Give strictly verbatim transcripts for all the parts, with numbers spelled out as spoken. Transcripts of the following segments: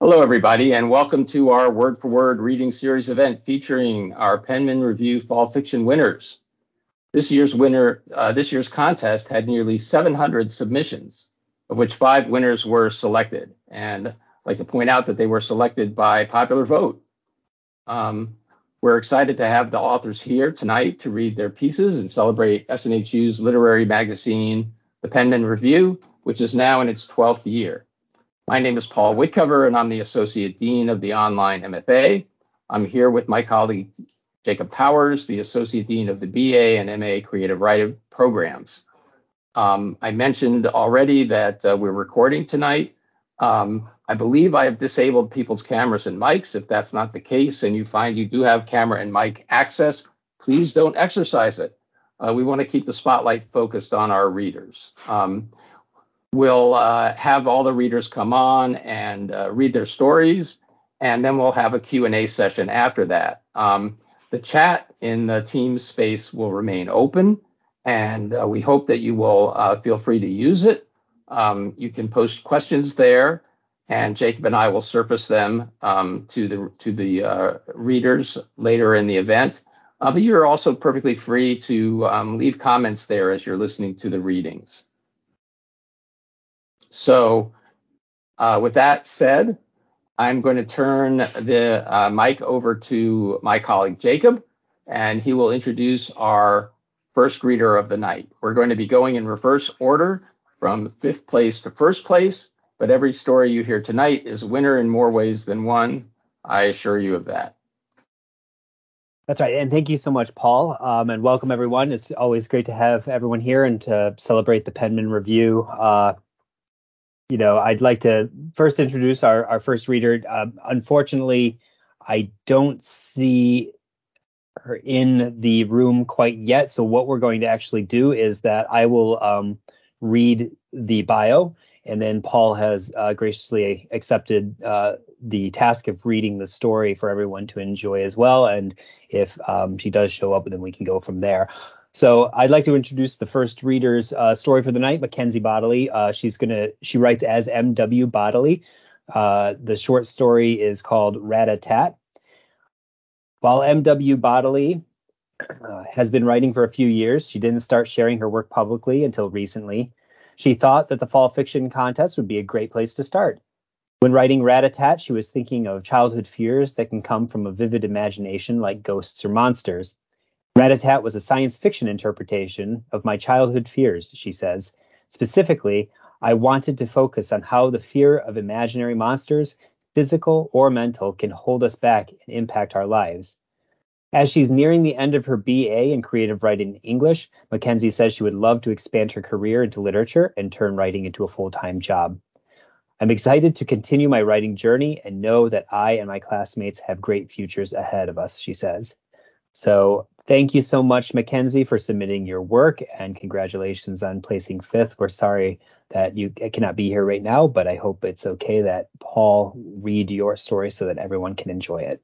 Hello, everybody, and welcome to our Word for Word reading series event featuring our Penman Review Fall Fiction winners. This year's winner, uh, this year's contest had nearly seven hundred submissions, of which five winners were selected. And I'd like to point out that they were selected by popular vote. Um, we're excited to have the authors here tonight to read their pieces and celebrate S N H U's literary magazine, the Penman Review, which is now in its twelfth year. My name is Paul Whitcover, and I'm the Associate Dean of the Online M F A. I'm here with my colleague, Jacob Powers, the Associate Dean of the B A and M A Creative Writing Programs. Um, I mentioned already that uh, we're recording tonight. Um, I believe I have disabled people's cameras and mics. If that's not the case and you find you do have camera and mic access, please don't exercise it. Uh, we want to keep the spotlight focused on our readers. Um, We'll uh, have all the readers come on and uh, read their stories, and then we'll have a Q and A session after that. Um, the chat in the Teams space will remain open, and uh, we hope that you will uh, feel free to use it. Um, you can post questions there, and Jacob and I will surface them um, to the to the uh, readers later in the event. Uh, but you're also perfectly free to um, leave comments there as you're listening to the readings. So uh, with that said, I'm going to turn the uh, mic over to my colleague, Jacob, and he will introduce our first reader of the night. We're going to be going in reverse order from fifth place to first place, but every story you hear tonight is a winner in more ways than one. I assure you of that. That's right. And thank you so much, Paul. Um, and welcome, everyone. It's always great to have everyone here and to celebrate the Penman Review. Uh, you know, I'd like to first introduce our, our first reader. Uh, unfortunately, I don't see her in the room quite yet. So what we're going to actually do is that I will um, read the bio, and then Paul has uh, graciously accepted uh, the task of reading the story for everyone to enjoy as well. And if um, she does show up, then we can go from there. So I'd like to introduce the first reader's uh, story for the night, Mackenzie Bodley. Uh, she's gonna she writes as M W Bodley. Uh, the short story is called Rat-a-Tat. While M W Bodley uh, has been writing for a few years, she didn't start sharing her work publicly until recently. She thought that the fall fiction contest would be a great place to start. When writing Rat-a-Tat, she was thinking of childhood fears that can come from a vivid imagination like ghosts or monsters. Rat-a-Tat was a science fiction interpretation of my childhood fears, she says. Specifically, I wanted to focus on how the fear of imaginary monsters, physical or mental, can hold us back and impact our lives. As she's nearing the end of her B A in creative writing in English, Mackenzie says she would love to expand her career into literature and turn writing into a full-time job. I'm excited to continue my writing journey and know that I and my classmates have great futures ahead of us, she says. So thank you so much, Mackenzie, for submitting your work, and congratulations on placing fifth. We're sorry that you cannot be here right now, but I hope it's okay that Paul read your story so that everyone can enjoy it.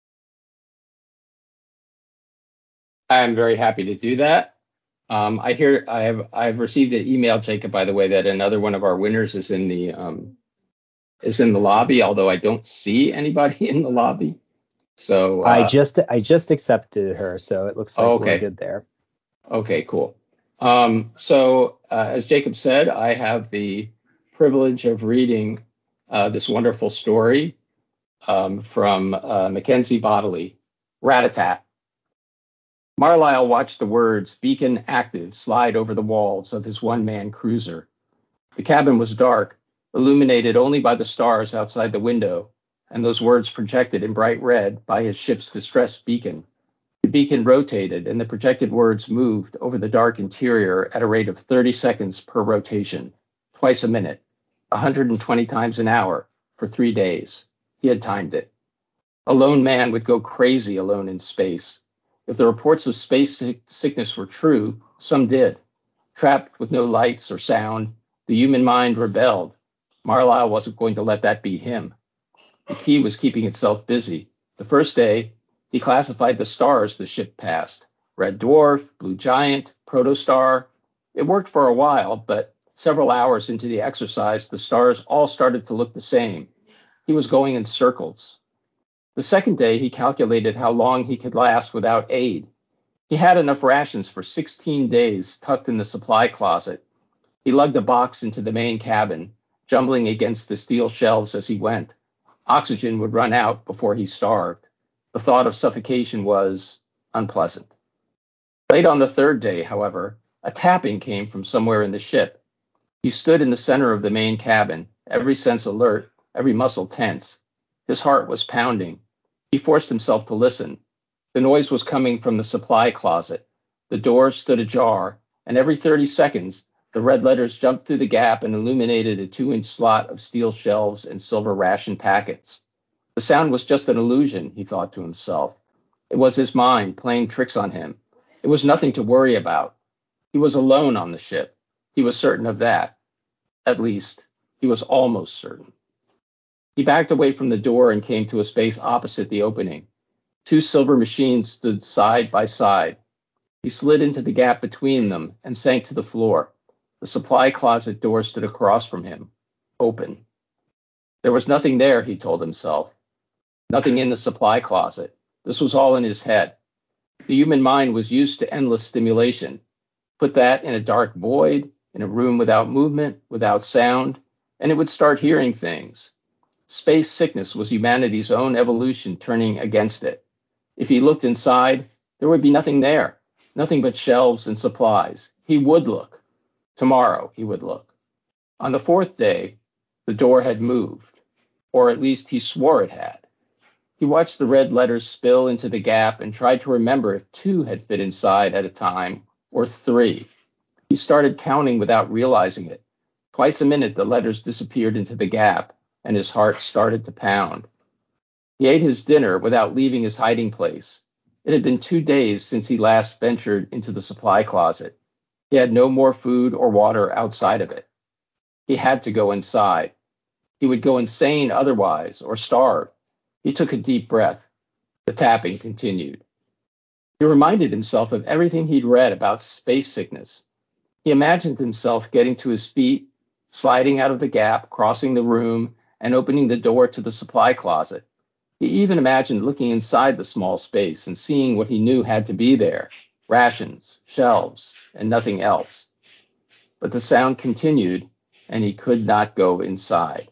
I'm very happy to do that. Um, I hear I have I've received an email, Jacob, by the way, that another one of our winners is in the um, is in the lobby, although I don't see anybody in the lobby. So uh, I just I just accepted her, so it looks like okay. we're good there. Okay, cool. Um, so uh, as Jacob said, I have the privilege of reading uh, this wonderful story um, from uh, Mackenzie Bodley, Rat-a-Tat. Marlisle watched the words "Beacon Active" slide over the walls of his one-man cruiser. The cabin was dark, illuminated only by the stars outside the window, and those words projected in bright red by his ship's distress beacon. The beacon rotated, and the projected words moved over the dark interior at a rate of thirty seconds per rotation, twice a minute, one hundred twenty times an hour, for three days. He had timed it. A lone man would go crazy alone in space. If the reports of space sickness were true, some did. Trapped with no lights or sound, the human mind rebelled. Marlisle wasn't going to let that be him. The key was keeping itself busy. The first day, he classified the stars the ship passed: red dwarf, blue giant, protostar. It worked for a while, but several hours into the exercise, the stars all started to look the same. He was going in circles. The second day, he calculated how long he could last without aid. He had enough rations for sixteen days tucked in the supply closet. He lugged a box into the main cabin, jumbling against the steel shelves as he went. Oxygen would run out before he starved. The thought of suffocation was unpleasant. Late on the third day, however, a tapping came from somewhere in the ship. He stood in the center of the main cabin, every sense alert, every muscle tense. His heart was pounding. He forced himself to listen. The noise was coming from the supply closet. The door stood ajar, and every thirty seconds, the red letters jumped through the gap and illuminated a two-inch slot of steel shelves and silver ration packets. The sound was just an illusion, he thought to himself. It was his mind playing tricks on him. It was nothing to worry about. He was alone on the ship. He was certain of that. At least, he was almost certain. He backed away from the door and came to a space opposite the opening. Two silver machines stood side by side. He slid into the gap between them and sank to the floor. The supply closet door stood across from him, open. There was nothing there, he told himself. Nothing in the supply closet. This was all in his head. The human mind was used to endless stimulation. Put that in a dark void, in a room without movement, without sound, and it would start hearing things. Space sickness was humanity's own evolution turning against it. If he looked inside, there would be nothing there, nothing but shelves and supplies. He would look. Tomorrow he would look. On the fourth day, the door had moved, or at least he swore it had. He watched the red letters spill into the gap and tried to remember if two had fit inside at a time or three. He started counting without realizing it. Twice a minute, the letters disappeared into the gap, and his heart started to pound. He ate his dinner without leaving his hiding place. It had been two days since he last ventured into the supply closet. He had no more food or water outside of it. He had to go inside. He would go insane otherwise, or starve. He took a deep breath. The tapping continued. He reminded himself of everything he'd read about space sickness. He imagined himself getting to his feet, sliding out of the gap, crossing the room, and opening the door to the supply closet. He even imagined looking inside the small space and seeing what he knew had to be there, rations, shelves, and nothing else. But the sound continued, and he could not go inside.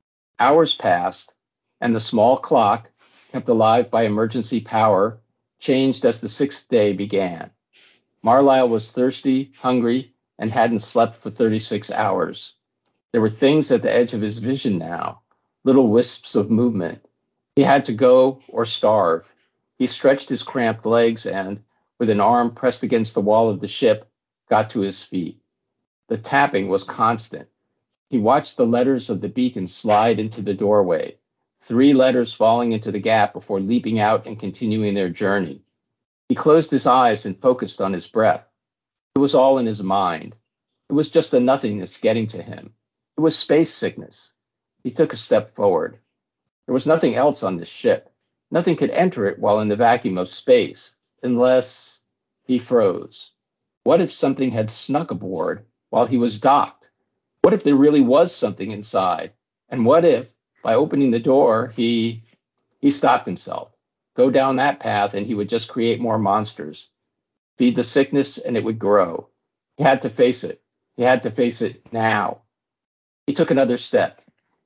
Hours passed, and the small clock, kept alive by emergency power, changed as the sixth day began. Marlisle was thirsty, hungry, and hadn't slept for thirty-six hours. There were things at the edge of his vision now, little wisps of movement. He had to go or starve. He stretched his cramped legs and, with an arm pressed against the wall of the ship, got to his feet. The tapping was constant. He watched the letters of the beacon slide into the doorway, three letters falling into the gap before leaping out and continuing their journey. He closed his eyes and focused on his breath. It was all in his mind. It was just a nothingness getting to him. It was space sickness. He took a step forward. There was nothing else on this ship. Nothing could enter it while in the vacuum of space, unless he froze. What if something had snuck aboard while he was docked? What if there really was something inside? And what if, by opening the door, he he stopped himself? Go down that path and he would just create more monsters. Feed the sickness and it would grow. He had to face it. He had to face it now. He took another step.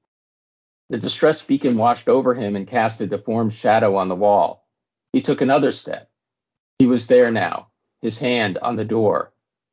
The distress beacon washed over him and cast a deformed shadow on the wall. He took another step. He was there now, his hand on the door.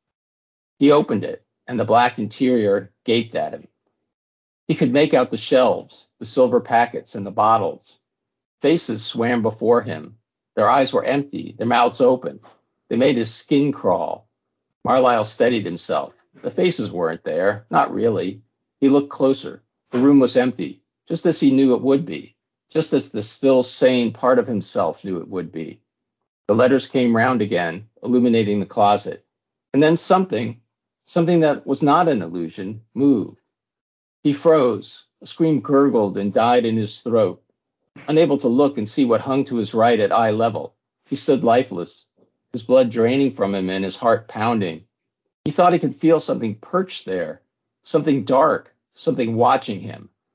He opened it, and the black interior gaped at him. He could make out the shelves, the silver packets, and the bottles. Faces swam before him. Their eyes were empty, their mouths open. They made his skin crawl. Marlisle steadied himself. The faces weren't there, not really. He looked closer. The room was empty, just as he knew it would be, just as the still sane part of himself knew it would be. The letters came round again, illuminating the closet. And then something, something that was not an illusion, moved. He froze. A scream gurgled and died in his throat. Unable to look and see what hung to his right at eye level, he stood lifeless, his blood draining from him and his heart pounding. He thought he could feel something perched there, something dark, something watching him.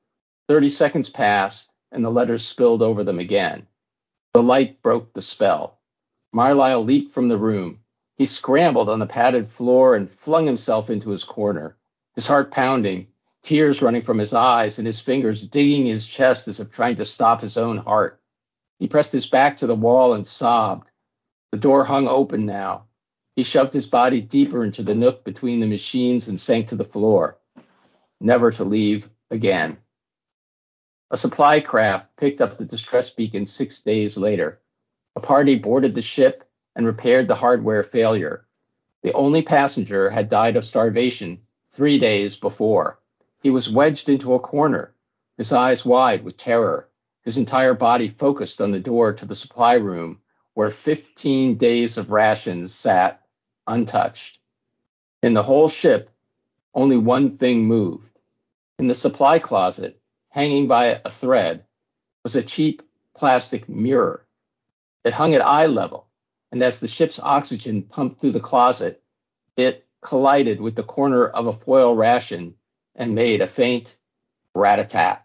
Thirty seconds passed, and the letters spilled over them again. The light broke the spell. Marlisle leaped from the room. He scrambled on the padded floor and flung himself into his corner, his heart pounding, tears running from his eyes, and his fingers digging his chest as if trying to stop his own heart. He pressed his back to the wall and sobbed. The door hung open now. He shoved his body deeper into the nook between the machines and sank to the floor, never to leave again. A supply craft picked up the distress beacon six days later. A party boarded the ship and repaired the hardware failure. The only passenger had died of starvation three days before. He was wedged into a corner, his eyes wide with terror, his entire body focused on the door to the supply room where fifteen days of rations sat untouched. In the whole ship, only one thing moved. In the supply closet, hanging by a thread, was a cheap plastic mirror. It hung at eye level, and as the ship's oxygen pumped through the closet, it collided with the corner of a foil ration and made a faint rat-a-tat.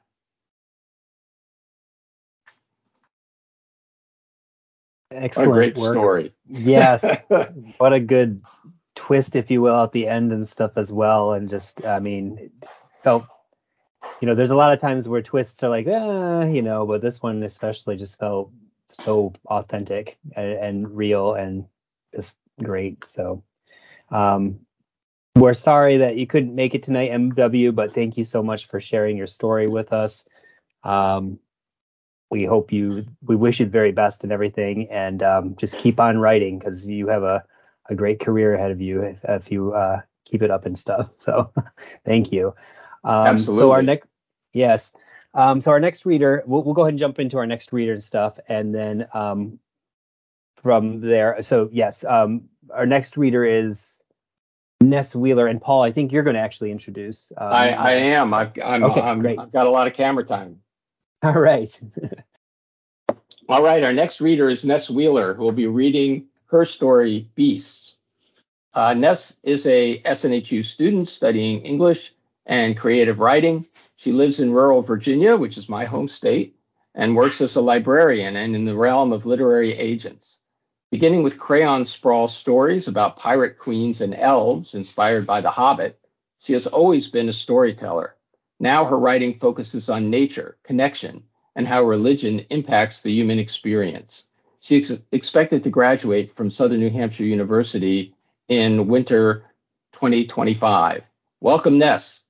Excellent what a great work. Story. Yes. What a good twist, if you will, at the end and stuff as well. And just, I mean, it felt, you know, there's a lot of times where twists are like, ah, you know, but this one especially just felt so authentic and, and real and just great. So, um, we're sorry that you couldn't make it tonight, M W, but thank you so much for sharing your story with us. Um, we hope you, we wish you the very best and everything, and um, just keep on writing because you have a, a great career ahead of you if, if you uh, keep it up and stuff. So thank you. Um, Absolutely. So our next, yes. Um, so our next reader, we'll, we'll go ahead and jump into our next reader and stuff, and then um, from there. So yes, um, our next reader is Ness Wheeler, and Paul, I think you're going to actually introduce. Um, I, I Ness. am. So, I've, I'm, okay, I'm, great. I've got a lot of camera time. All right. All right. Our next reader is Ness Wheeler, who will be reading her story, Beasts. Uh, Ness is a S N H U student studying English and creative writing. She lives in rural Virginia, which is my home state, and works as a librarian and in the realm of literary agents. Beginning with crayon sprawl stories about pirate queens and elves inspired by The Hobbit, she has always been a storyteller. Now her writing focuses on nature, connection, and how religion impacts the human experience. She is expected to graduate from Southern New Hampshire University in winter twenty twenty-five. Welcome, Ness.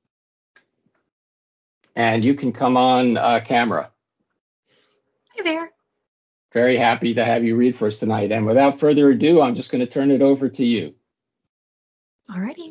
And you can come on uh, camera. Hi there. Very happy to have you read for us tonight. And without further ado, I'm just going to turn it over to you. Alrighty.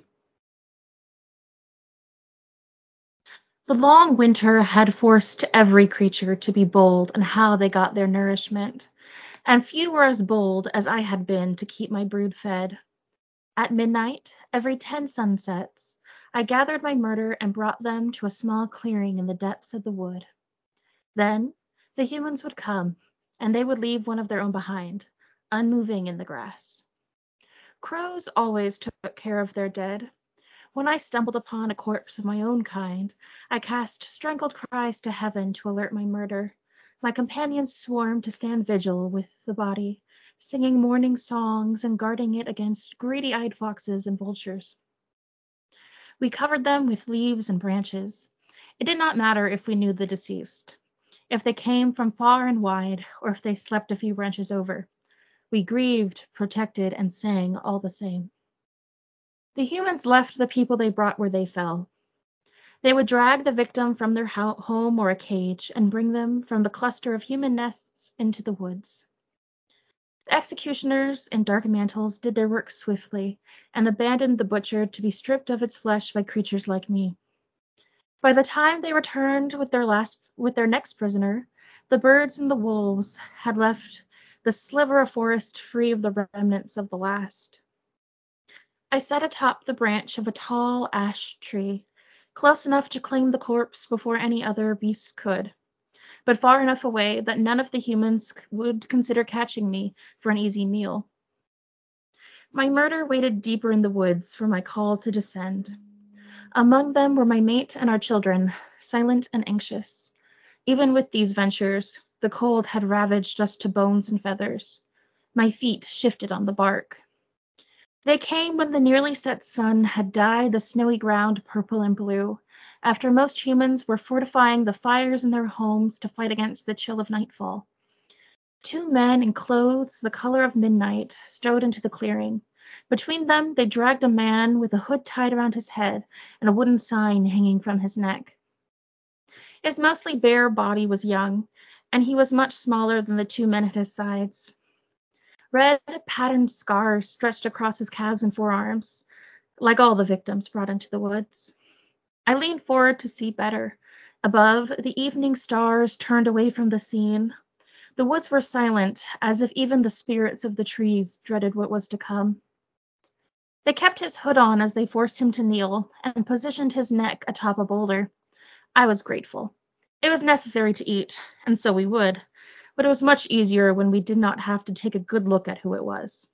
The long winter had forced every creature to be bold in how they got their nourishment, and few were as bold as I had been to keep my brood fed. At midnight, every ten sunsets, I gathered my murder and brought them to a small clearing in the depths of the wood. Then the humans would come, and they would leave one of their own behind, unmoving in the grass. Crows always took care of their dead. When I stumbled upon a corpse of my own kind, I cast strangled cries to heaven to alert my murder. My companions swarmed to stand vigil with the body, singing morning songs and guarding it against greedy-eyed foxes and vultures. We covered them with leaves and branches. It did not matter if we knew the deceased, if they came from far and wide, or if they slept a few branches over. We grieved, protected, and sang all the same. The humans left the people they brought where they fell. They would drag the victim from their ho- home or a cage and bring them from the cluster of human nests into the woods. The executioners in dark mantles did their work swiftly and abandoned the butcher to be stripped of its flesh by creatures like me. By the time they returned with their last, with their next prisoner, the birds and the wolves had left the sliver of forest free of the remnants of the last. I sat atop the branch of a tall ash tree, close enough to claim the corpse before any other beasts could, but far enough away that none of the humans would consider catching me for an easy meal. My murder waited deeper in the woods for my call to descend. Among them were my mate and our children, silent and anxious. Even with these ventures, the cold had ravaged us to bones and feathers. My feet shifted on the bark. They came when the nearly set sun had dyed the snowy ground purple and blue, after most humans were fortifying the fires in their homes to fight against the chill of nightfall. Two men in clothes the color of midnight strode into the clearing. Between them they dragged a man with a hood tied around his head and a wooden sign hanging from his neck. His mostly bare body was young, and he was much smaller than the two men at his sides. Red patterned scars stretched across his calves and forearms, like all the victims brought into the woods. I leaned forward to see better. Above, the evening stars turned away from the scene. The woods were silent, as if even the spirits of the trees dreaded what was to come. They kept his hood on as they forced him to kneel and positioned his neck atop a boulder. I was grateful. It was necessary to eat, and so we would, but it was much easier when we did not have to take a good look at who it was.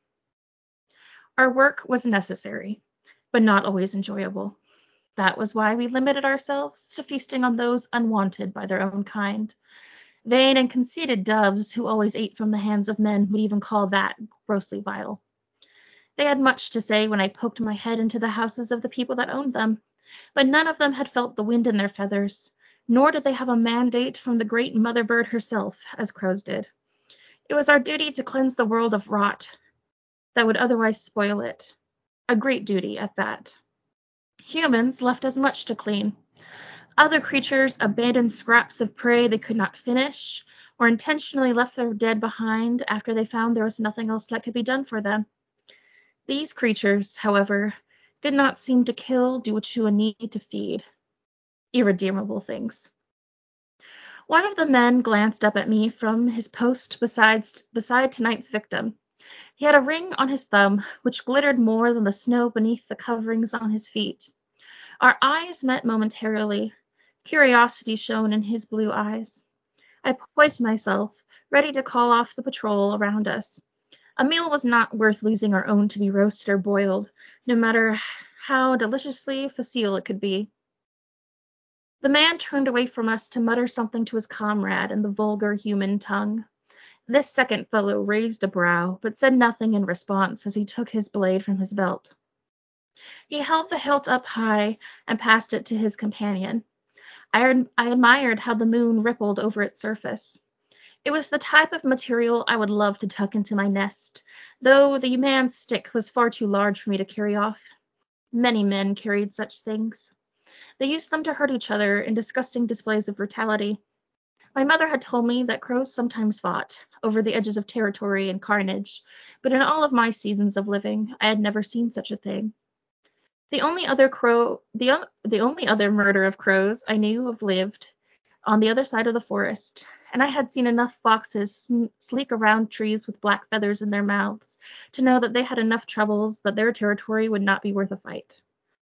Our work was necessary, but not always enjoyable. That was why we limited ourselves to feasting on those unwanted by their own kind. Vain and conceited doves who always ate from the hands of men would even call that grossly vile. They had much to say when I poked my head into the houses of the people that owned them, but none of them had felt the wind in their feathers, nor did they have a mandate from the great mother bird herself, as crows did. It was our duty to cleanse the world of rot that would otherwise spoil it. A great duty at that. Humans left us much to clean. Other creatures abandoned scraps of prey they could not finish, or intentionally left their dead behind after they found there was nothing else that could be done for them. These creatures, however, did not seem to kill due to a need to feed. Irredeemable things. One of the men glanced up at me from his post besides, beside tonight's victim. He had a ring on his thumb, which glittered more than the snow beneath the coverings on his feet. Our eyes met momentarily. Curiosity shone in his blue eyes. I poised myself, ready to call off the patrol around us. A meal was not worth losing our own to be roasted or boiled, no matter how deliciously facile it could be. The man turned away from us to mutter something to his comrade in the vulgar human tongue. This second fellow raised a brow, but said nothing in response as he took his blade from his belt. He held the hilt up high and passed it to his companion. I, I admired how the moon rippled over its surface. It was the type of material I would love to tuck into my nest, though the man's stick was far too large for me to carry off. Many men carried such things. They used them to hurt each other in disgusting displays of brutality. My mother had told me that crows sometimes fought over the edges of territory and carnage, but in all of my seasons of living, I had never seen such a thing. The only other crow, the, the only other murder of crows I knew of lived on the other side of the forest, and I had seen enough foxes sleek around trees with black feathers in their mouths to know that they had enough troubles that their territory would not be worth a fight.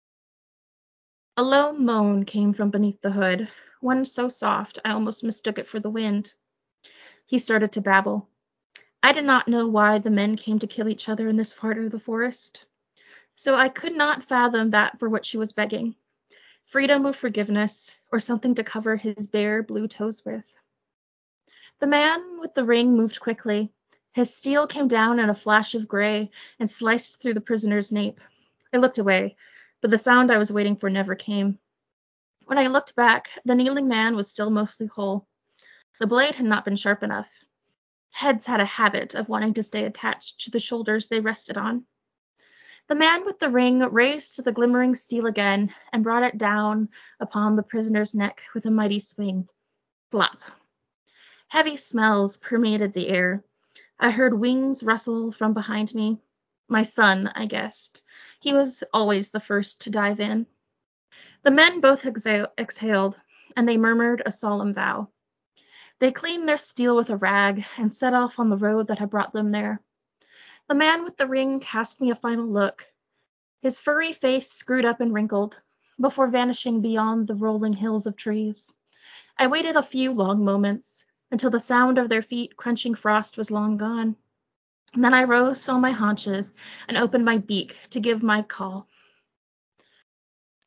A low moan came from beneath the hood, one so soft I almost mistook it for the wind. He started to babble. I did not know why the men came to kill each other in this part of the forest, so I could not fathom that for which he was begging. Freedom or forgiveness, or something to cover his bare blue toes with. The man with the ring moved quickly. His steel came down in a flash of gray and sliced through the prisoner's nape. I looked away, but the sound I was waiting for never came. When I looked back, the kneeling man was still mostly whole. The blade had not been sharp enough. Heads had a habit of wanting to stay attached to the shoulders they rested on. The man with the ring raised the glimmering steel again and brought it down upon the prisoner's neck with a mighty swing. Flop. Heavy smells permeated the air. I heard wings rustle from behind me. My son, I guessed. He was always the first to dive in. The men both exha- exhaled, and they murmured a solemn vow. They cleaned their steel with a rag and set off on the road that had brought them there. The man with the ring cast me a final look, his furry face screwed up and wrinkled, before vanishing beyond the rolling hills of trees. I waited a few long moments, until the sound of their feet crunching frost was long gone. And then I rose on my haunches and opened my beak to give my call.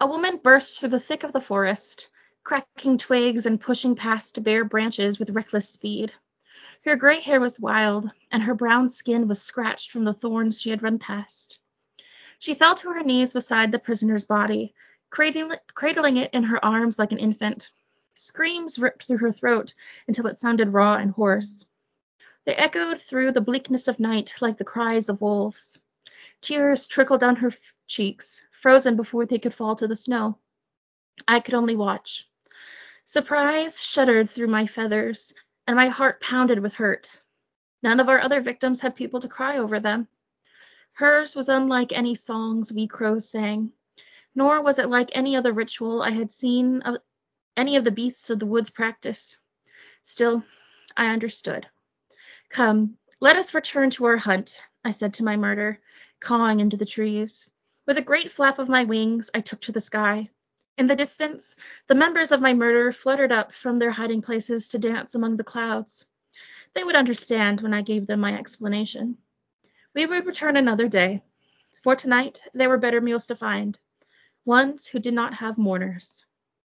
A woman burst through the thick of the forest, cracking twigs and pushing past bare branches with reckless speed. Her gray hair was wild, and her brown skin was scratched from the thorns she had run past. She fell to her knees beside the prisoner's body, cradling, cradling it in her arms like an infant. Screams ripped through her throat until it sounded raw and hoarse. They echoed through the bleakness of night like the cries of wolves. Tears trickled down her f- cheeks, frozen before they could fall to the snow. I could only watch. Surprise shuddered through my feathers, and my heart pounded with hurt. None of our other victims had people to cry over them. Hers was unlike any songs we crows sang, nor was it like any other ritual I had seen of any of the beasts of the woods practice. Still, I understood. Come, let us return to our hunt, I said to my murder, cawing into the trees. With a great flap of my wings, I took to the sky. In the distance, the members of my murder fluttered up from their hiding places to dance among the clouds. They would understand when I gave them my explanation. We would return another day. For tonight, there were better meals to find, ones who did not have mourners.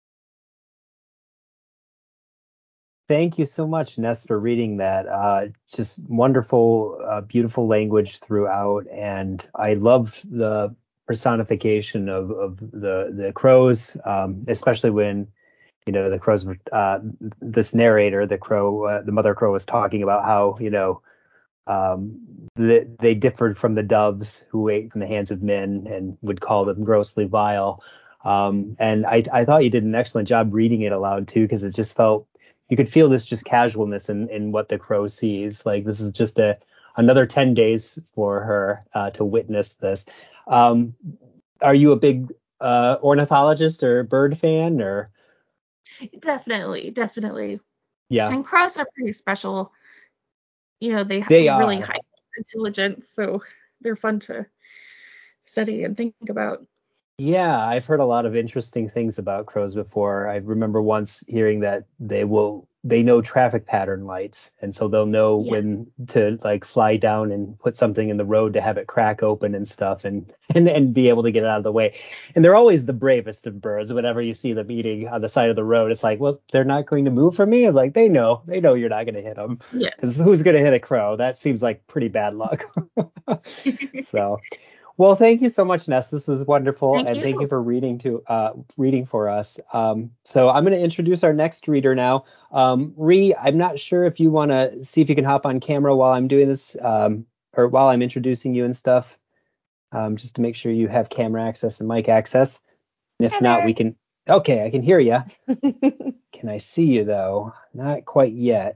Thank you so much, Ness, for reading that. Uh, just wonderful, uh, beautiful language throughout, and I loved the personification of, of the the crows, um, especially when you know the crows were uh, this narrator, the crow, uh, the mother crow, was talking about how you know um, they, they differed from the doves who ate from the hands of men and would call them grossly vile. Um, and I, I thought you did an excellent job reading it aloud too, because it just felt you could feel this just casualness in, in what the crow sees. Like this is just a another ten days for her uh, to witness this. Um, are you a big uh, ornithologist or bird fan or? Definitely, definitely. Yeah, And crows are pretty special. You know, they have they really are. high intelligence, so they're fun to study and think about. Yeah, I've heard a lot of interesting things about crows before. I remember once hearing that they will they know traffic pattern lights, and so they'll know Yeah. when to like fly down and put something in the road to have it crack open and stuff, and and and be able to get it out of the way. And they're always the bravest of birds. Whenever you see them eating on the side of the road, it's like, well, they're not going to move from me. It's like they know, they know you're not going to hit them, Yes. because who's going to hit a crow? That seems like pretty bad luck. So. Well, thank you so much, Ness. This was wonderful, Thank and thank you you. for reading to uh, reading for us. Um, so I'm going to introduce our next reader now. Um, Ree, I'm not sure if you want to see if you can hop on camera while I'm doing this, um, or while I'm introducing you and stuff, um, just to make sure you have camera access and mic access. And if Hi not, there. we can. Okay, I can hear you. Can I see you though? Not quite yet.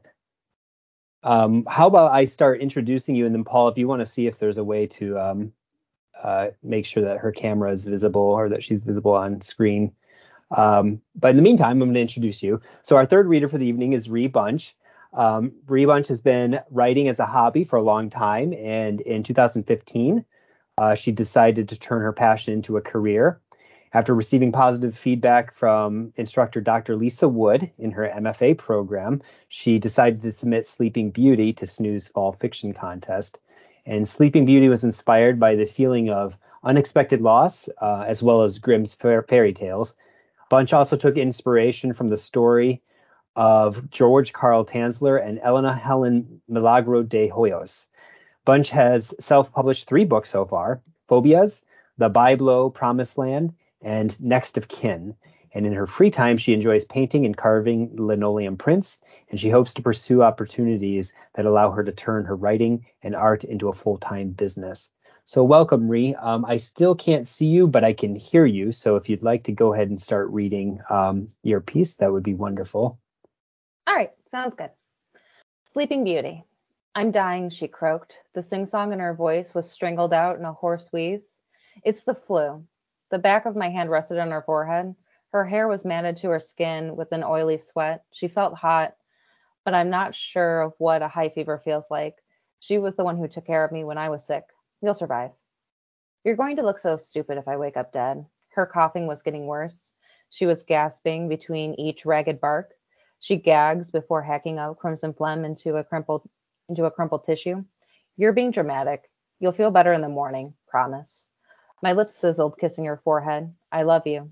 Um, how about I start introducing you, and then Paul, if you want to see if there's a way to um, uh, make sure that her camera is visible or that she's visible on screen. Um, but in the meantime, I'm going to introduce you. So our third reader for the evening is Ree Bunch. Um, Ree Bunch has been writing as a hobby for a long time, and in two thousand fifteen, uh, she decided to turn her passion into a career. After receiving positive feedback from instructor Doctor Lisa Wood in her M F A program, she decided to submit Sleeping Beauty to S N U's Fall Fiction Contest. And Sleeping Beauty was inspired by the feeling of unexpected loss, uh, as well as Grimm's fairy tales. Bunch also took inspiration from the story of George Carl Tanzler and Elena Helen Milagro de Hoyos. Bunch has self-published three books so far: Phobias, The Byblo Promised Land, and Next of Kin. And in her free time, she enjoys painting and carving linoleum prints, and she hopes to pursue opportunities that allow her to turn her writing and art into a full-time business. So welcome, Ree. Um, I still can't see you, but I can hear you. So if you'd like to go ahead and start reading um, your piece, that would be wonderful. All right, sounds good. Sleeping Beauty. I'm dying, she croaked. The sing-song in her voice was strangled out in a hoarse wheeze. It's the flu. The back of my hand rested on her forehead. Her hair was matted to her skin with an oily sweat. She felt hot, but I'm not sure of what a high fever feels like. She was the one who took care of me when I was sick. You'll survive. You're going to look so stupid if I wake up dead. Her coughing was getting worse. She was gasping between each ragged bark. She gags before hacking out crimson phlegm into a crumpled into a crumpled tissue. You're being dramatic. You'll feel better in the morning, promise. My lips sizzled, kissing her forehead. I love you.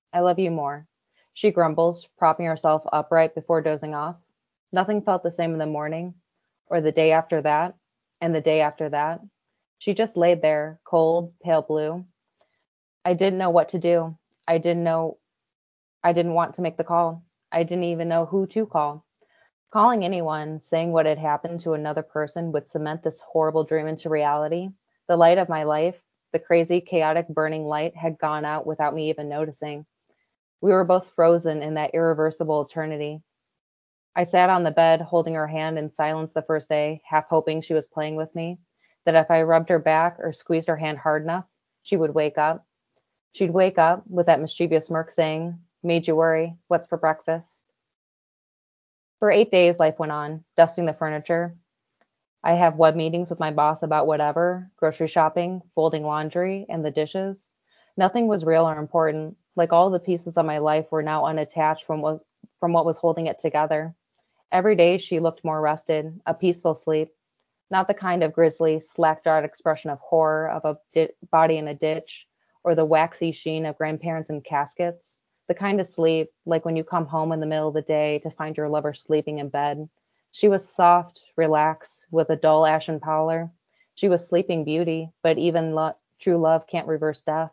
I love you more, she grumbles, propping herself upright before dozing off. Nothing felt the same in the morning, or the day after that, and the day after that. She just laid there, cold, pale blue. I didn't know what to do. I didn't know, I didn't want to make the call. I didn't even know who to call. Calling anyone, saying what had happened to another person would cement this horrible dream into reality. The light of my life, the crazy, chaotic, burning light, had gone out without me even noticing. We were both frozen in that irreversible eternity. I sat on the bed, holding her hand in silence the first day, half hoping she was playing with me, that if I rubbed her back or squeezed her hand hard enough, she would wake up. She'd wake up with that mischievous smirk saying, "Made you worry. What's for breakfast?" For eight days, life went on, dusting the furniture. I have web meetings with my boss about whatever, grocery shopping, folding laundry, and the dishes. Nothing was real or important, like all the pieces of my life were now unattached from what, from what was holding it together. Every day she looked more rested, a peaceful sleep, not the kind of grisly, slack-jawed expression of horror of a di- body in a ditch, or the waxy sheen of grandparents in caskets, the kind of sleep like when you come home in the middle of the day to find your lover sleeping in bed. She was soft, relaxed, with a dull ashen pallor. She was sleeping beauty, but even lo- true love can't reverse death.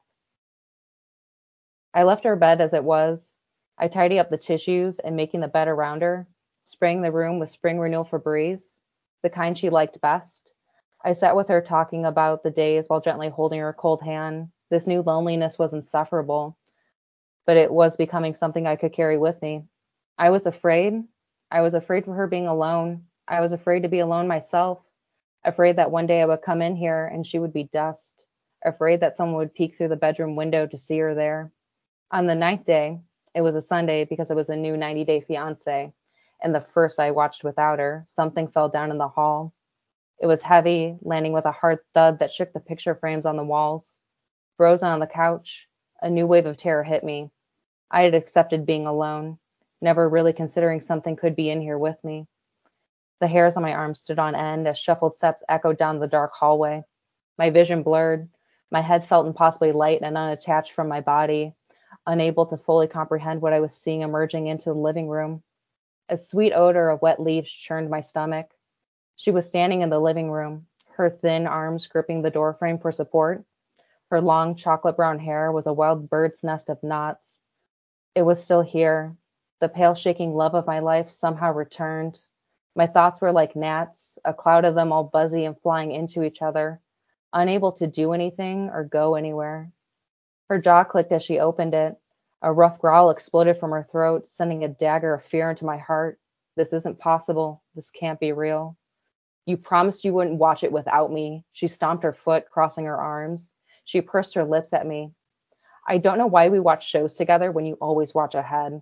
I left her bed as it was. I tidied up the tissues and making the bed around her, spraying the room with spring renewal Febreze, the kind she liked best. I sat with her talking about the days while gently holding her cold hand. This new loneliness was insufferable, but it was becoming something I could carry with me. I was afraid. I was afraid for her being alone. I was afraid to be alone myself, afraid that one day I would come in here and she would be dust, afraid that someone would peek through the bedroom window to see her there. On the ninth day, it was a Sunday because it was a new ninety Day Fiancé, and the first I watched without her, something fell down in the hall. It was heavy, landing with a hard thud that shook the picture frames on the walls. Frozen on the couch, a new wave of terror hit me. I had accepted being alone, never really considering something could be in here with me. The hairs on my arms stood on end as shuffled steps echoed down the dark hallway. My vision blurred. My head felt impossibly light and unattached from my body, unable to fully comprehend what I was seeing emerging into the living room. A sweet odor of wet leaves churned my stomach. She was standing in the living room, her thin arms gripping the doorframe for support. Her long chocolate brown hair was a wild bird's nest of knots. It was still here. The pale shaking love of my life somehow returned. My thoughts were like gnats, a cloud of them all buzzy and flying into each other, unable to do anything or go anywhere. Her jaw clicked as she opened it. A rough growl exploded from her throat, sending a dagger of fear into my heart. This isn't possible. This can't be real. You promised you wouldn't watch it without me. She stomped her foot, crossing her arms. She pursed her lips at me. I don't know why we watch shows together when you always watch ahead.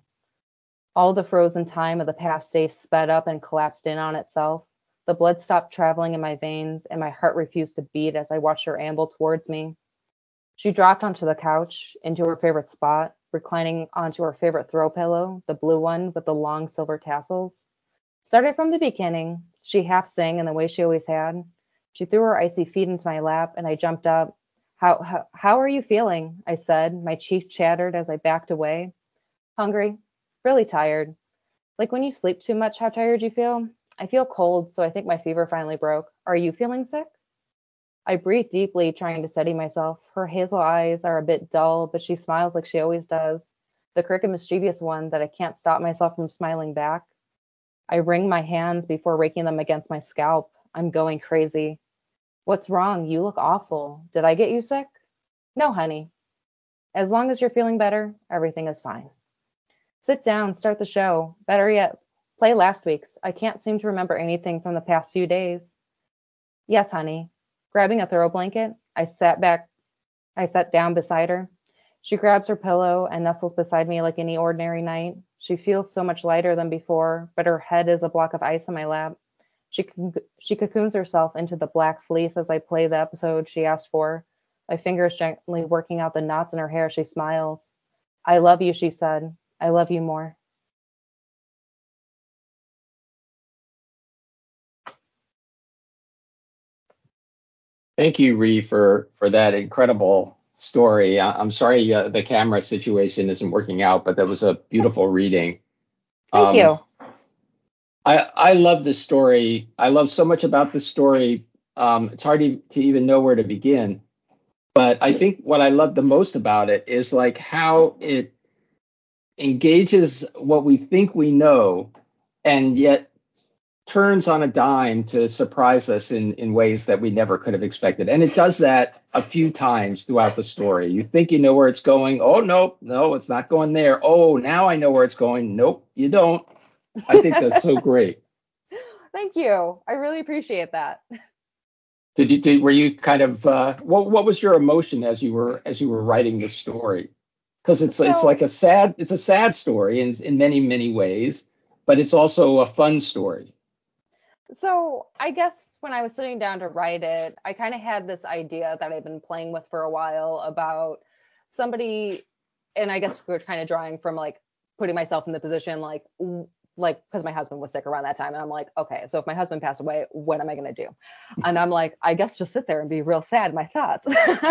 All the frozen time of the past day sped up and collapsed in on itself. The blood stopped traveling in my veins, and my heart refused to beat as I watched her amble towards me. She dropped onto the couch, into her favorite spot, reclining onto her favorite throw pillow, the blue one with the long silver tassels. Started from the beginning, she half sang in the way she always had. She threw her icy feet into my lap, and I jumped up. How, how, how are you feeling? I said. My cheek chattered as I backed away. Hungry. Really tired. Like when you sleep too much, how tired you feel? I feel cold, so I think my fever finally broke. Are you feeling sick? I breathed deeply, trying to steady myself. Her hazel eyes are a bit dull, but she smiles like she always does. The crooked, mischievous one that I can't stop myself from smiling back. I wring my hands before raking them against my scalp. I'm going crazy. What's wrong? You look awful. Did I get you sick? No, honey. As long as you're feeling better, everything is fine. Sit down, start the show. Better yet, play last week's. I can't seem to remember anything from the past few days. Yes, honey. Grabbing a throw blanket, I sat back. I sat down beside her. She grabs her pillow and nestles beside me like any ordinary night. She feels so much lighter than before, but her head is a block of ice on my lap. She she cocoons herself into the black fleece as I play the episode she asked for. My fingers gently working out the knots in her hair. She smiles. I love you, she said. I love you more. Thank you, Ree, for for that incredible story. I- I'm sorry uh, the camera situation isn't working out, but that was a beautiful reading. Thank Um, you. I I love this story. I love so much about this story. Um, it's hard to, to even know where to begin. But I think what I love the most about it is like how it engages what we think we know, and yet turns on a dime to surprise us in, in ways that we never could have expected. And it does that a few times throughout the story. You think you know where it's going. Oh, nope, no, it's not going there. Oh, now I know where it's going. Nope, you don't. I think that's so great. Thank you. I really appreciate that. Did you did were you kind of uh, what what was your emotion as you were as you were writing this story? Because it's it's So, like a sad it's a sad story in in many many ways, but it's also a fun story. so I guess when I was sitting down to write it, I kind of had this idea that I've been playing with for a while about somebody, and I guess we're kind of drawing from like putting myself in the position like w- like because my husband was sick around that time, and I'm like, okay, so if my husband passed away, what am I gonna do? And I'm like, I guess just sit there and be real sad in my thoughts.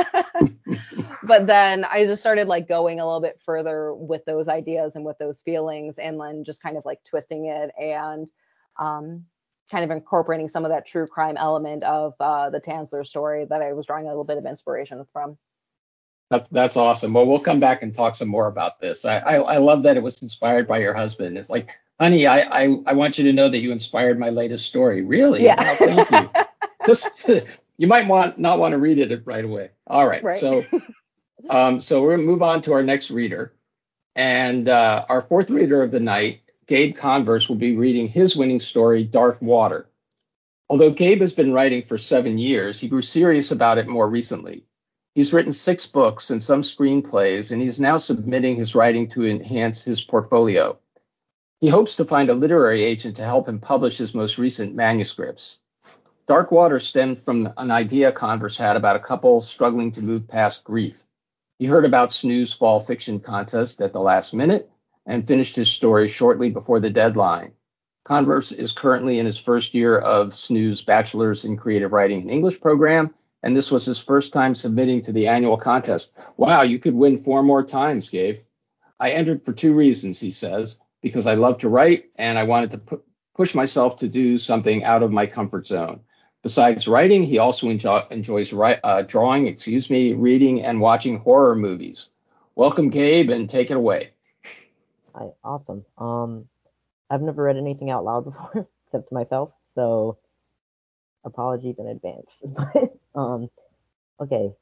But then I just started like going a little bit further with those ideas and with those feelings, and then just kind of like twisting it and um, kind of incorporating some of that true crime element of uh, the Tansler story that I was drawing a little bit of inspiration from. That's that's awesome. Well, we'll come back and talk some more about this. I, I I love that it was inspired by your husband. It's like, honey, I I, I want you to know that you inspired my latest story. Really? Yeah. Wow, thank you. Just you might want not want to read it right away. All right. Right. So um so we're gonna move on to our next reader. And uh, our fourth reader of the night, Gabe Converse, will be reading his winning story, Dark Water. Although Gabe has been writing for seven years, he grew serious about it more recently. He's written six books and some screenplays, and he's now submitting his writing to enhance his portfolio. He hopes to find a literary agent to help him publish his most recent manuscripts. Dark Water stemmed from an idea Converse had about a couple struggling to move past grief. He heard about S N U's fall fiction contest at the last minute and finished his story shortly before the deadline. Converse is currently in his first year of S N U's Bachelor's in Creative Writing and English program, and this was his first time submitting to the annual contest. Wow, you could win four more times, Gabe. I entered for two reasons, he says, because I love to write and I wanted to pu- push myself to do something out of my comfort zone. Besides writing, he also enjoy, enjoys ri- uh, drawing, excuse me, reading, and watching horror movies. Welcome, Gabe, and take it away. Hi, awesome. Um, I've never read anything out loud before, except to myself, so apologies in advance. But um, okay.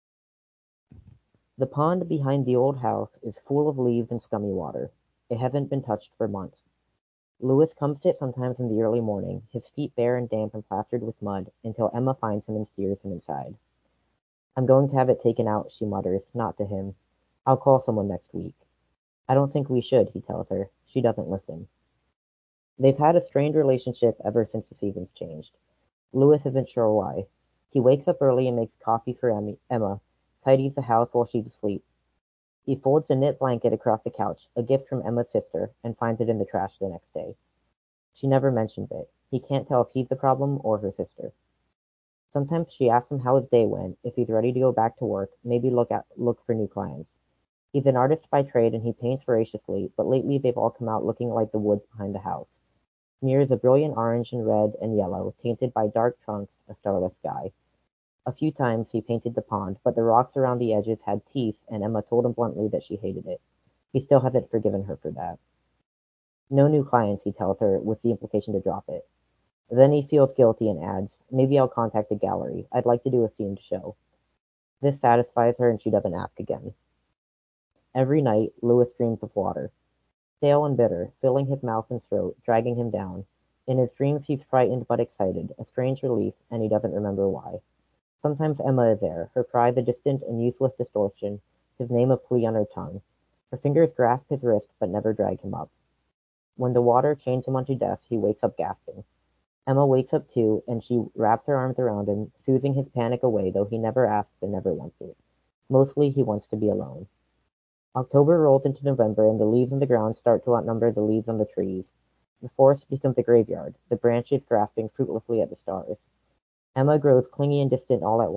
The pond behind the old house is full of leaves and scummy water. It hasn't been touched for months. Louis comes to it sometimes in the early morning, his feet bare and damp and plastered with mud, until Emma finds him and steers him inside. I'm going to have it taken out, she mutters, not to him. I'll call someone next week. I don't think we should, he tells her. She doesn't listen. They've had a strained relationship ever since the seasons changed. Louis isn't sure why. He wakes up early and makes coffee for Emma, tidies the house while she's asleep. He folds a knit blanket across the couch, a gift from Emma's sister, and finds it in the trash the next day. She never mentions it. He can't tell if he's the problem or her sister. Sometimes she asks him how his day went, if he's ready to go back to work, maybe look at look for new clients. He's an artist by trade and he paints voraciously, but lately they've all come out looking like the woods behind the house. Smears of brilliant orange and red and yellow, tainted by dark trunks, a starless sky. A few times he painted the pond, but the rocks around the edges had teeth, and Emma told him bluntly that she hated it. He still hasn't forgiven her for that. No new clients, he tells her, with the implication to drop it. Then he feels guilty and adds, maybe I'll contact a gallery. I'd like to do a themed show. This satisfies her and she doesn't ask again. Every night, Louis dreams of water. Stale and bitter, filling his mouth and throat, dragging him down. In his dreams he's frightened but excited, a strange relief, and he doesn't remember why. Sometimes Emma is there, her cry the distant and useless distortion, his name a plea on her tongue. Her fingers grasp his wrist but never drag him up. When the water chains him unto death, he wakes up gasping. Emma wakes up too, and she wraps her arms around him, soothing his panic away, though he never asks and never wants it. Mostly he wants to be alone. October rolls into November, and the leaves on the ground start to outnumber the leaves on the trees. The forest becomes a graveyard, the branches grasping fruitlessly at the stars. Emma grows clingy and distant all at once,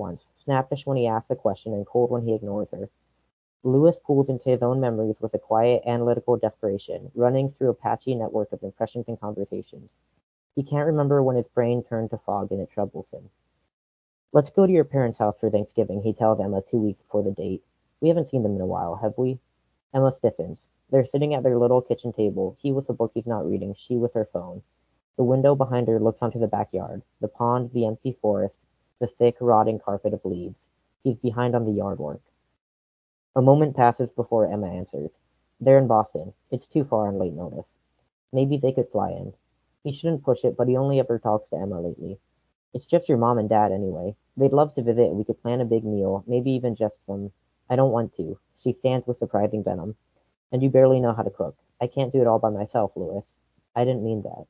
snappish when he asks a question and cold when he ignores her. Lewis pulls into his own memories with a quiet, analytical desperation, running through a patchy network of impressions and conversations. He can't remember when his brain turned to fog, and it troubles him. "Let's go to your parents' house for Thanksgiving," he tells Emma two weeks before the date. "We haven't seen them in a while, have we?" Emma stiffens. They're sitting at their little kitchen table, he with a book he's not reading, she with her phone. The window behind her looks onto the backyard, the pond, the empty forest, the thick, rotting carpet of leaves. He's behind on the yard work. A moment passes before Emma answers. "They're in Boston. It's too far on late notice. Maybe they could fly in." He shouldn't push it, but he only ever talks to Emma lately. "It's just your mom and dad anyway. They'd love to visit and we could plan a big meal, maybe even just some—" "I don't want to." She stands with surprising venom. "And you barely know how to cook. I can't do it all by myself, Lewis." "I didn't mean that."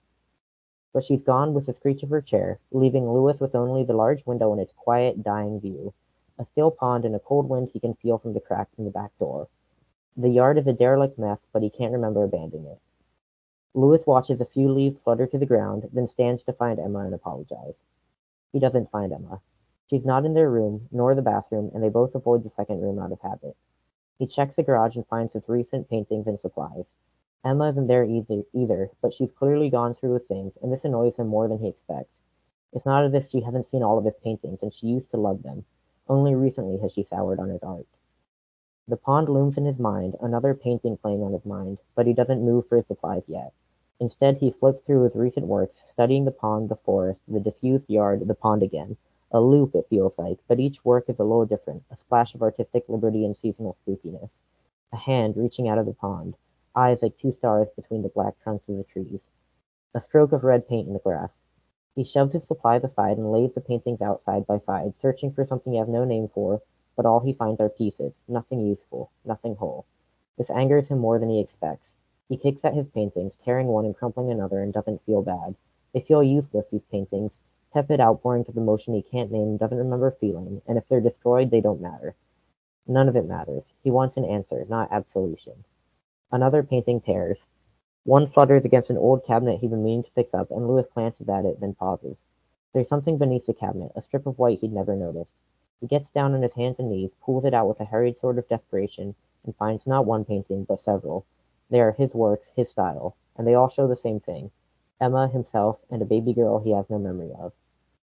But she's gone with the screech of her chair, leaving Lewis with only the large window and its quiet, dying view. A still pond and a cold wind he can feel from the crack in the back door. The yard is a derelict mess, but he can't remember abandoning it. Lewis watches a few leaves flutter to the ground, then stands to find Emma and apologize. He doesn't find Emma. She's not in their room, nor the bathroom, and they both avoid the second room out of habit. He checks the garage and finds his recent paintings and supplies. Emma isn't there either, either, but she's clearly gone through with things, and this annoys him more than he expects. It's not as if she hasn't seen all of his paintings, and she used to love them. Only recently has she soured on his art. The pond looms in his mind, another painting playing on his mind, but he doesn't move for his supplies yet. Instead, he flips through his recent works, studying the pond, the forest, the diffused yard, the pond again. A loop, it feels like, but each work is a little different, a splash of artistic liberty and seasonal spookiness. A hand reaching out of the pond, eyes like two stars between the black trunks of the trees. A stroke of red paint in the grass. He shoves his supplies aside and lays the paintings out side by side, searching for something he has no name for, but all he finds are pieces, nothing useful, nothing whole. This angers him more than he expects. He kicks at his paintings, tearing one and crumpling another, and doesn't feel bad. They feel useless, these paintings, tepid outpourings of emotion he can't name and doesn't remember feeling, and if they're destroyed, they don't matter. None of it matters. He wants an answer, not absolution. Another painting tears. One flutters against an old cabinet he'd been meaning to fix up, and Lewis glances at it, then pauses. There's something beneath the cabinet, a strip of white he'd never noticed. He gets down on his hands and knees, pulls it out with a hurried sort of desperation, and finds not one painting, but several. They are his works, his style, and they all show the same thing. Emma, himself, and a baby girl he has no memory of.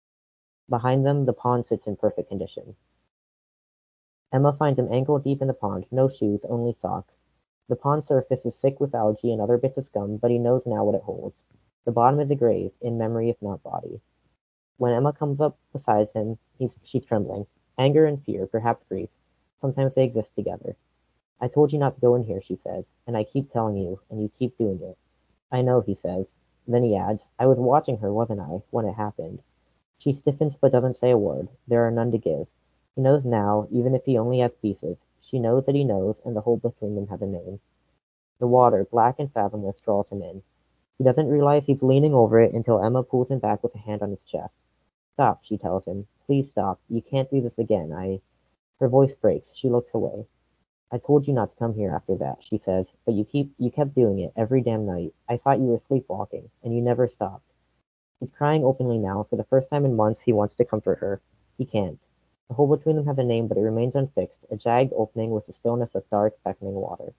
Behind them, the pond sits in perfect condition. Emma finds him ankle-deep in the pond, no shoes, only socks. The pond surface is thick with algae and other bits of scum, but he knows now what it holds. The bottom is a grave, in memory if not body. When Emma comes up beside him, he's, she's trembling. Anger and fear, perhaps grief. Sometimes they exist together. "I told you not to go in here," she says, "and I keep telling you, and you keep doing it." "I know," he says. Then he adds, "I was watching her, wasn't I, when it happened?" She stiffens but doesn't say a word. There are none to give. He knows now, even if he only has pieces. She knows that he knows, and the hole between them has a name. The water, black and fathomless, draws him in. He doesn't realize he's leaning over it until Emma pulls him back with a hand on his chest. "Stop," she tells him. "Please stop. You can't do this again. I—" Her voice breaks. She looks away. "I told you not to come here after that," she says, "but you keep you kept doing it every damn night. I thought you were sleepwalking, and you never stopped." He's crying openly now. For the first time in months, he wants to comfort her. He can't. The hole between them has a name, but it remains unfixed, a jagged opening with the stillness of dark, beckoning water.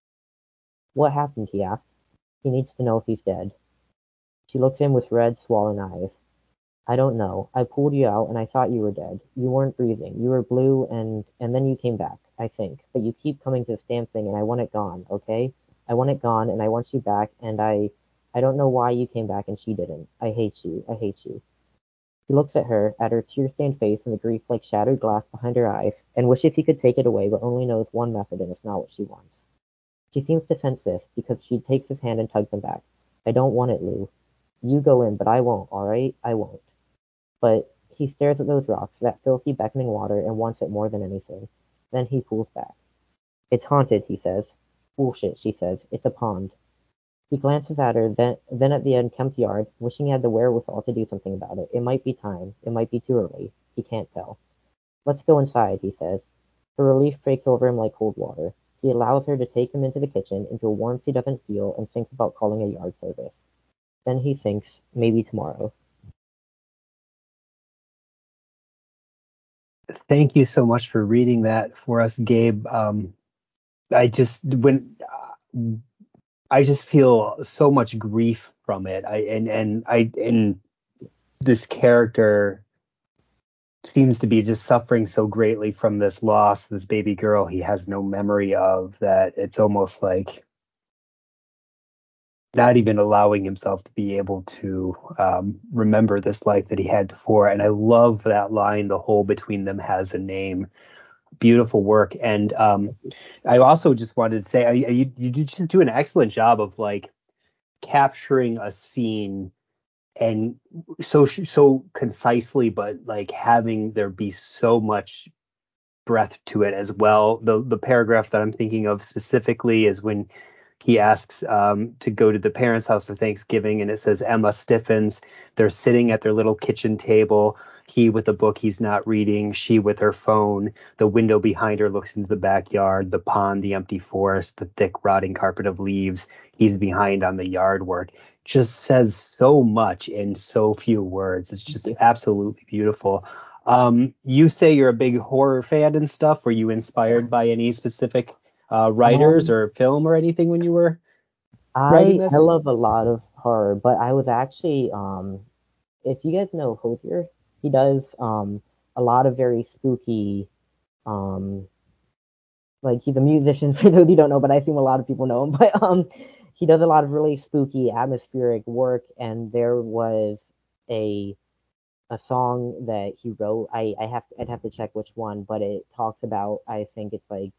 "What happened?" he asks. He needs to know if he's dead. She looks at him with red, swollen eyes. "I don't know. I pulled you out, and I thought you were dead. You weren't breathing. You were blue, and and then you came back, I think. But you keep coming to this damn thing, and I want it gone, okay? I want it gone, and I want you back, and I I don't know why you came back and she didn't. I hate you. I hate you." He looks at her, at her tear-stained face and the grief like shattered glass behind her eyes, and wishes he could take it away, but only knows one method, and it's not what she wants. She seems to sense this, because she takes his hand and tugs him back. "I don't want it, Lou. You go in, but I won't, all right? I won't." But he stares at those rocks, that filthy, beckoning water, and wants it more than anything. Then he pulls back. "It's haunted," he says. "Bullshit," she says. "It's a pond." He glances at her, then, then at the unkempt yard, wishing he had the wherewithal to do something about it. It might be time. It might be too early. He can't tell. "Let's go inside," he says. Her relief breaks over him like cold water. He allows her to take him into the kitchen, into a warmth he doesn't feel, and thinks about calling a yard service. Then he thinks, maybe tomorrow. Thank you so much for reading that for us, Gabe. Um, I just when I just feel so much grief from it. I and and I and this character seems to be just suffering so greatly from this loss, this baby girl he has no memory of, that it's almost like not even allowing himself to be able to um, remember this life that he had before. And I love that line, the hole between them has a name. Beautiful work. And um, I also just wanted to say, I, you, you just do an excellent job of like capturing a scene and so so concisely, but like having there be so much breath to it as well. The the paragraph that I'm thinking of specifically is when he asks um, to go to the parents' house for Thanksgiving, and it says Emma stiffens. They're sitting at their little kitchen table. He with a book he's not reading, she with her phone. The window behind her looks into the backyard, the pond, the empty forest, the thick rotting carpet of leaves. He's behind on the yard work. Just says so much in so few words. It's just absolutely beautiful. Um, you say you're a big horror fan and stuff. Were you inspired by any specific uh, writers Um, or film or anything when you were writing I I this? love a lot of horror, but I was actually um if you guys know Hozier, he does um a lot of very spooky um like he's a musician for those who don't know, but I assume a lot of people know him. But um he does a lot of really spooky atmospheric work, and there was a a song that he wrote. I I have I'd have to check which one, but it talks about, I think it's like,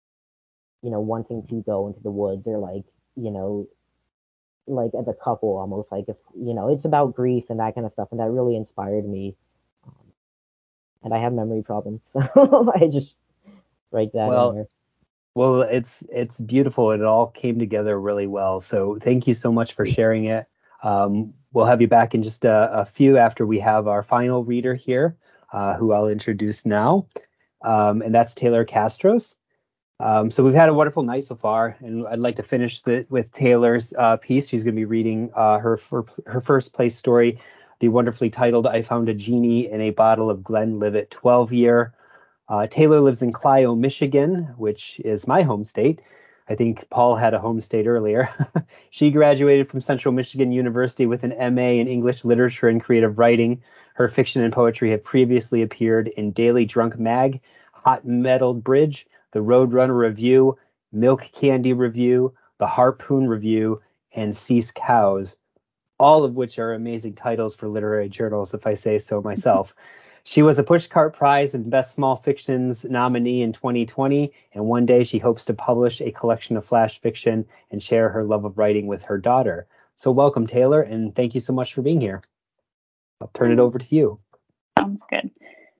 you know, wanting to go into the woods, or like, you know, like as a couple almost, like, if you know, it's about grief and that kind of stuff, and that really inspired me. Um, and I have memory problems, so I just write that in Well, there. well, it's it's beautiful. It all came together really well. So thank you so much for sharing it. Um, we'll have you back in just a, a few after we have our final reader here, uh, who I'll introduce now, um, and that's Taylor Castros. Um, so we've had a wonderful night so far, and I'd like to finish the, with Taylor's uh, piece. She's going to be reading uh, her for, her first place story, the wonderfully titled "I Found a Genie in a Bottle of Glenlivet twelve year." Uh, Taylor lives in Clio, Michigan, which is my home state. I think Paul had a home state earlier. She graduated from Central Michigan University with an M A in English Literature and Creative Writing. Her fiction and poetry have previously appeared in Daily Drunk Mag, Hot Metal Bridge, the Roadrunner Review, Milk Candy Review, the Harpoon Review, and Cease Cows, all of which are amazing titles for literary journals, if I say so myself. She was a Pushcart Prize and Best Small Fictions nominee in twenty twenty, and one day she hopes to publish a collection of flash fiction and share her love of writing with her daughter. So welcome, Taylor, and thank you so much for being here. I'll turn it over to you. Sounds good.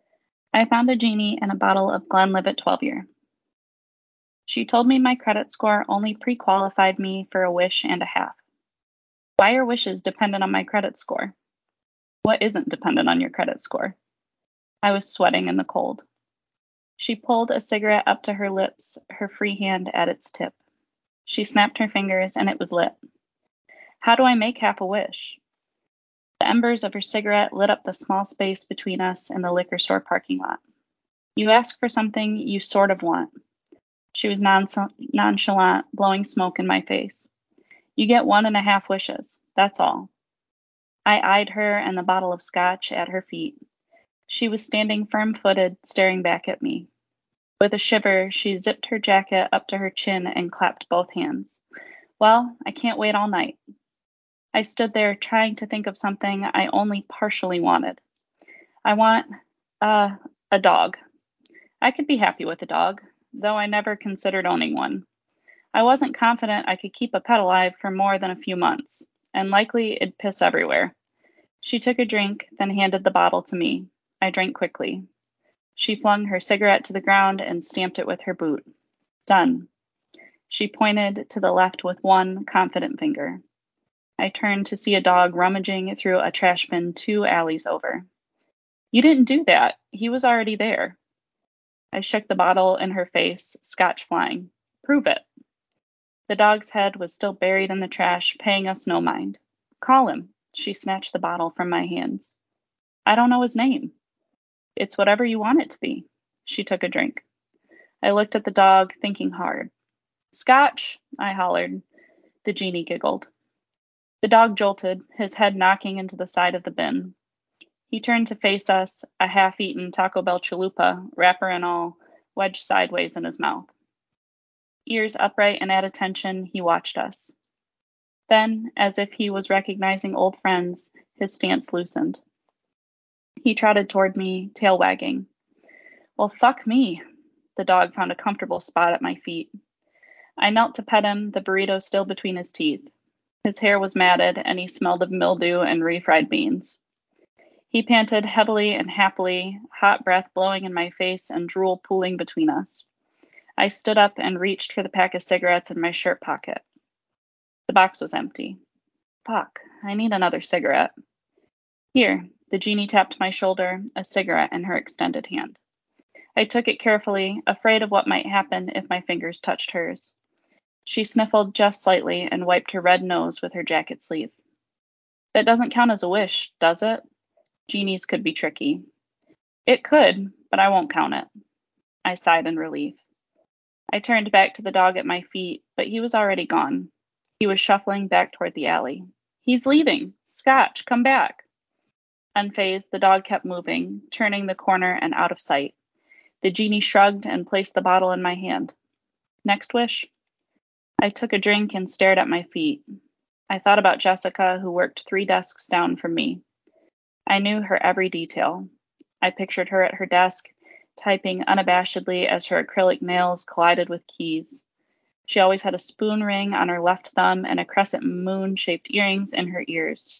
I found a genie in a bottle of Glenlivet twelve year. She told me my credit score only pre-qualified me for a wish and a half. Why are wishes dependent on my credit score? What isn't dependent on your credit score? I was sweating in the cold. She pulled a cigarette up to her lips, her free hand at its tip. She snapped her fingers and it was lit. How do I make half a wish? The embers of her cigarette lit up the small space between us and the liquor store parking lot. You ask for something you sort of want. She was non- nonchalant, blowing smoke in my face. You get one and a half wishes, that's all. I eyed her and the bottle of scotch at her feet. She was standing firm-footed, staring back at me. With a shiver, she zipped her jacket up to her chin and clapped both hands. Well, I can't wait all night. I stood there trying to think of something I only partially wanted. I want, uh, a dog. I could be happy with a dog, though I never considered owning one. I wasn't confident I could keep a pet alive for more than a few months, and likely it'd piss everywhere. She took a drink, then handed the bottle to me. I drank quickly. She flung her cigarette to the ground and stamped it with her boot. Done. She pointed to the left with one confident finger. I turned to see a dog rummaging through a trash bin two alleys over. You didn't do that. He was already there. I shook the bottle in her face, scotch flying. Prove it. The dog's head was still buried in the trash, paying us no mind. Call him. She snatched the bottle from my hands. I don't know his name. It's whatever you want it to be. She took a drink. I looked at the dog, thinking hard. Scotch, I hollered. The genie giggled. The dog jolted, his head knocking into the side of the bin. He turned to face us, a half-eaten Taco Bell chalupa, wrapper and all, wedged sideways in his mouth. Ears upright and at attention, he watched us. Then, as if he was recognizing old friends, his stance loosened. He trotted toward me, tail wagging. Well, fuck me. The dog found a comfortable spot at my feet. I knelt to pet him, the burrito still between his teeth. His hair was matted, and he smelled of mildew and refried beans. He panted heavily and happily, hot breath blowing in my face and drool pooling between us. I stood up and reached for the pack of cigarettes in my shirt pocket. The box was empty. Fuck, I need another cigarette. Here, the genie tapped my shoulder, a cigarette in her extended hand. I took it carefully, afraid of what might happen if my fingers touched hers. She sniffled just slightly and wiped her red nose with her jacket sleeve. That doesn't count as a wish, does it? Genies could be tricky. It could, but I won't count it. I sighed in relief. I turned back to the dog at my feet, but he was already gone. He was shuffling back toward the alley. He's leaving. Scotch, come back. Unfazed, the dog kept moving, turning the corner and out of sight. The genie shrugged and placed the bottle in my hand. Next wish? I took a drink and stared at my feet. I thought about Jessica, who worked three desks down from me. I knew her every detail. I pictured her at her desk, typing unabashedly as her acrylic nails collided with keys. She always had a spoon ring on her left thumb and a crescent moon-shaped earrings in her ears.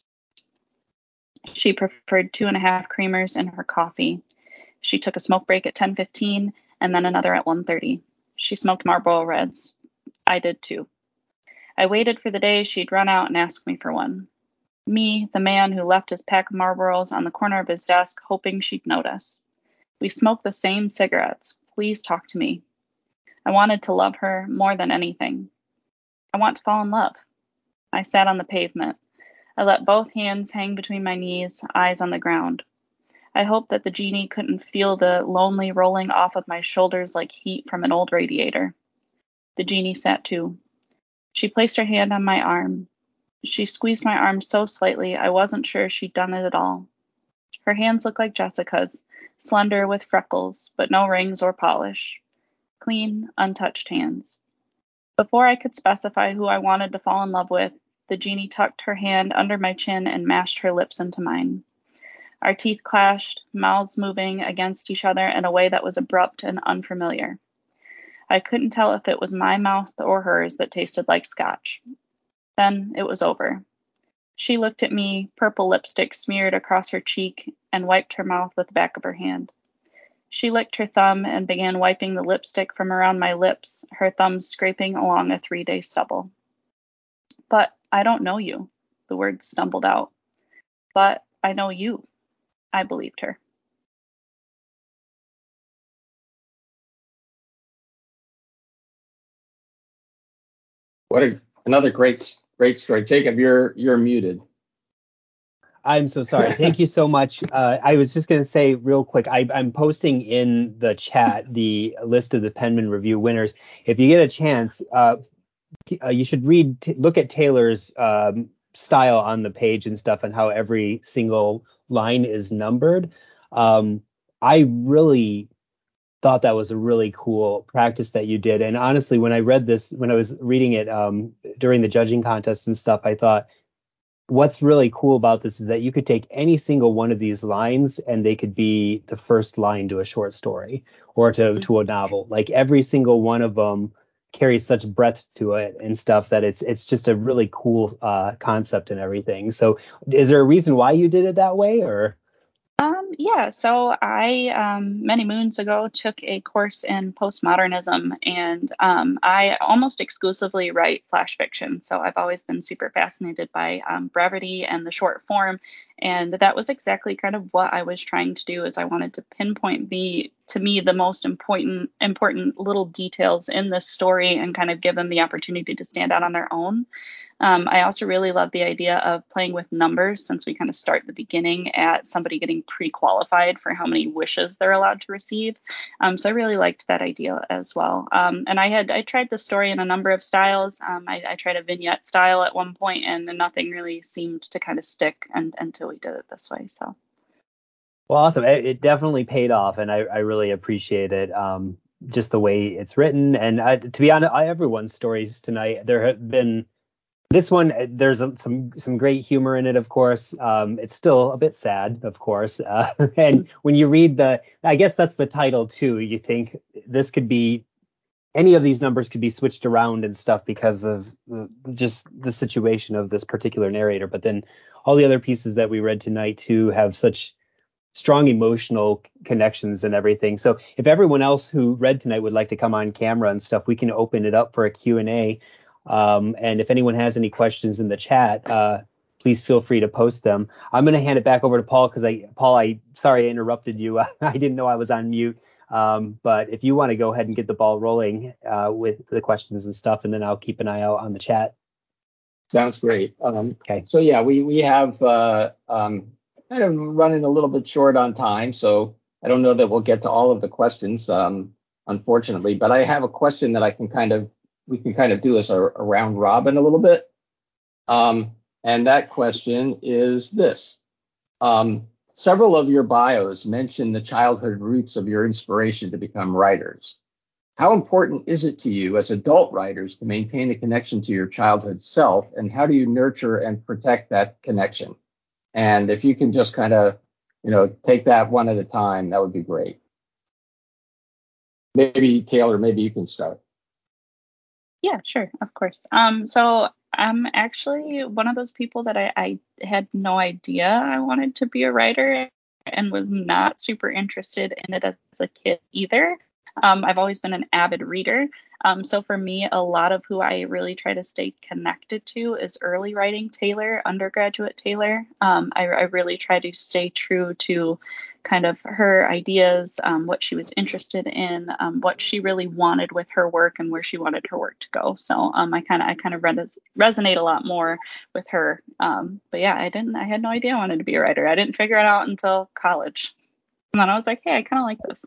She preferred two and a half creamers in her coffee. She took a smoke break at ten fifteen and then another at one thirty. She smoked Marlboro Reds. I did too. I waited for the day she'd run out and ask me for one. Me, the man who left his pack of Marlboros on the corner of his desk, hoping she'd notice. We smoked the same cigarettes. Please talk to me. I wanted to love her more than anything. I want to fall in love. I sat on the pavement. I let both hands hang between my knees, eyes on the ground. I hoped that the genie couldn't feel the lonely rolling off of my shoulders like heat from an old radiator. The genie sat too. She placed her hand on my arm. She squeezed my arm so slightly I wasn't sure she'd done it at all. Her hands looked like Jessica's, slender with freckles, but no rings or polish. Clean, untouched hands. Before I could specify who I wanted to fall in love with, the genie tucked her hand under my chin and mashed her lips into mine. Our teeth clashed, mouths moving against each other in a way that was abrupt and unfamiliar. I couldn't tell if it was my mouth or hers that tasted like scotch. Then it was over. She looked at me, purple lipstick smeared across her cheek, and wiped her mouth with the back of her hand. She licked her thumb and began wiping the lipstick from around my lips, her thumb scraping along a three-day stubble. But I don't know you, the words stumbled out. But I know you. I believed her. What a, another great, great story. Jacob, you're you're muted. I'm so sorry. Thank you so much. Uh, I was just going to say real quick, I, I'm posting in the chat the list of the Penman Review winners. If you get a chance, uh, uh, you should read, t- look at Taylor's um, style on the page and stuff and how every single line is numbered. Um, I really thought that was a really cool practice that you did. And honestly, when I read this, when I was reading it um, during the judging contest and stuff, I thought, what's really cool about this is that you could take any single one of these lines and they could be the first line to a short story or to, to a novel. Like every single one of them carries such breadth to it and stuff that it's it's just a really cool uh, concept and everything. So is there a reason why you did it that way, or? Um, yeah, so I, um, many moons ago, took a course in postmodernism, and um, I almost exclusively write flash fiction. So I've always been super fascinated by um, brevity and the short form, and that was exactly kind of what I was trying to do. Is I wanted to pinpoint the to me, the most important important little details in this story and kind of give them the opportunity to stand out on their own. Um, I also really love the idea of playing with numbers, since we kind of start the beginning at somebody getting pre-qualified for how many wishes they're allowed to receive. Um, so I really liked that idea as well. Um, and I had I tried the story in a number of styles. Um, I, I tried a vignette style at one point, and nothing really seemed to kind of stick and, until we did it this way. So. Well, awesome. It, it definitely paid off, and I, I really appreciate it. Um, just the way it's written, and I, to be honest, I, everyone's stories tonight. There have been. This one, there's a, some some great humor in it, of course. Um, it's still a bit sad, of course. Uh, and when you read the, I guess that's the title too. You think this could be, any of these numbers could be switched around and stuff because of the, just the situation of this particular narrator. But then all the other pieces that we read tonight too have such strong emotional connections and everything. So if everyone else who read tonight would like to come on camera and stuff, we can open it up for a Q and A. Um, and if anyone has any questions in the chat, uh, please feel free to post them. I'm going to hand it back over to Paul because I, Paul, I sorry I interrupted you. I didn't know I was on mute. Um, but if you want to go ahead and get the ball rolling uh, with the questions and stuff, and then I'll keep an eye out on the chat. Sounds great. Um, okay. So yeah, we we have uh, um, kind of running a little bit short on time, so I don't know that we'll get to all of the questions, um, unfortunately. But I have a question that I can kind of we can kind of do as a, a round robin a little bit. Um, and that question is this. Um, several of your bios mention the childhood roots of your inspiration to become writers. How important is it to you as adult writers to maintain a connection to your childhood self, and how do you nurture and protect that connection? And if you can just kind of, you know, take that one at a time, that would be great. Maybe Taylor, maybe you can start. Yeah, sure, of course. Um, so I'm actually one of those people that I, I had no idea I wanted to be a writer, and was not super interested in it as a kid either. Um, I've always been an avid reader. Um, so for me, a lot of who I really try to stay connected to is early writing Taylor, undergraduate Taylor. Um, I, I really try to stay true to kind of her ideas, um, what she was interested in, um, what she really wanted with her work, and where she wanted her work to go. So um, I kind of I kind of res- resonate a lot more with her. Um, but yeah, I didn't I had no idea I wanted to be a writer. I didn't figure it out until college, and then I was like, hey, I kind of like this.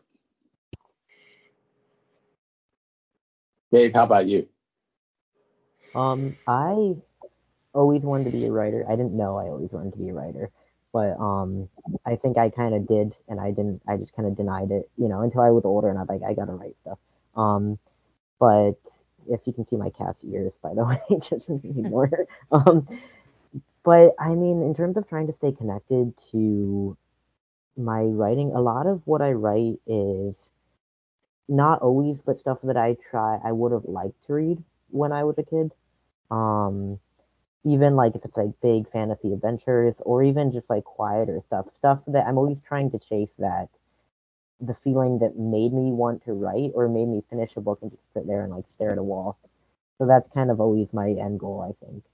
Dave, how about you? Um, I always wanted to be a writer. I didn't know I always wanted to be a writer, but um, I think I kind of did, and I didn't. I just kind of denied it, you know, until I was older, and I'm like, I gotta write stuff. Um, but if you can see my cat's ears, by the way, just ignore her. Um, but I mean, in terms of trying to stay connected to my writing, a lot of what I write is not always, but stuff that I try, I would have liked to read when I was a kid. Um, even like if it's like big fantasy adventures, or even just like quieter stuff, stuff that I'm always trying to chase, that the feeling that made me want to write or made me finish a book and just sit there and like stare at a wall. So that's kind of always my end goal, I think.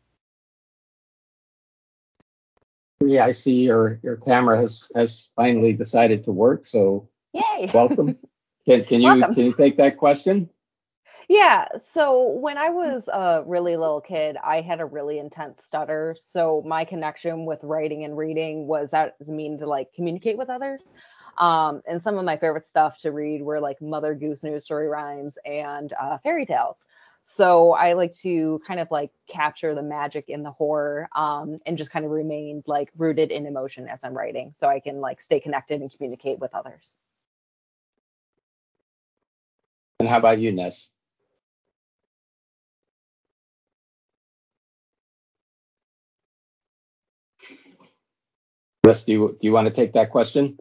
Yeah, I see your your camera has has finally decided to work. So Yay! welcome. Can can you Welcome. can you take that question? Yeah, so when I was a really little kid, I had a really intense stutter. So my connection with writing and reading was as a mean to like communicate with others. Um, and some of my favorite stuff to read were like Mother Goose nursery rhymes and uh, fairy tales. So I like to kind of like capture the magic in the horror, um, and just kind of remain like rooted in emotion as I'm writing, so I can like stay connected and communicate with others. And how about you, Ness? Ness, do you do you want to take that question?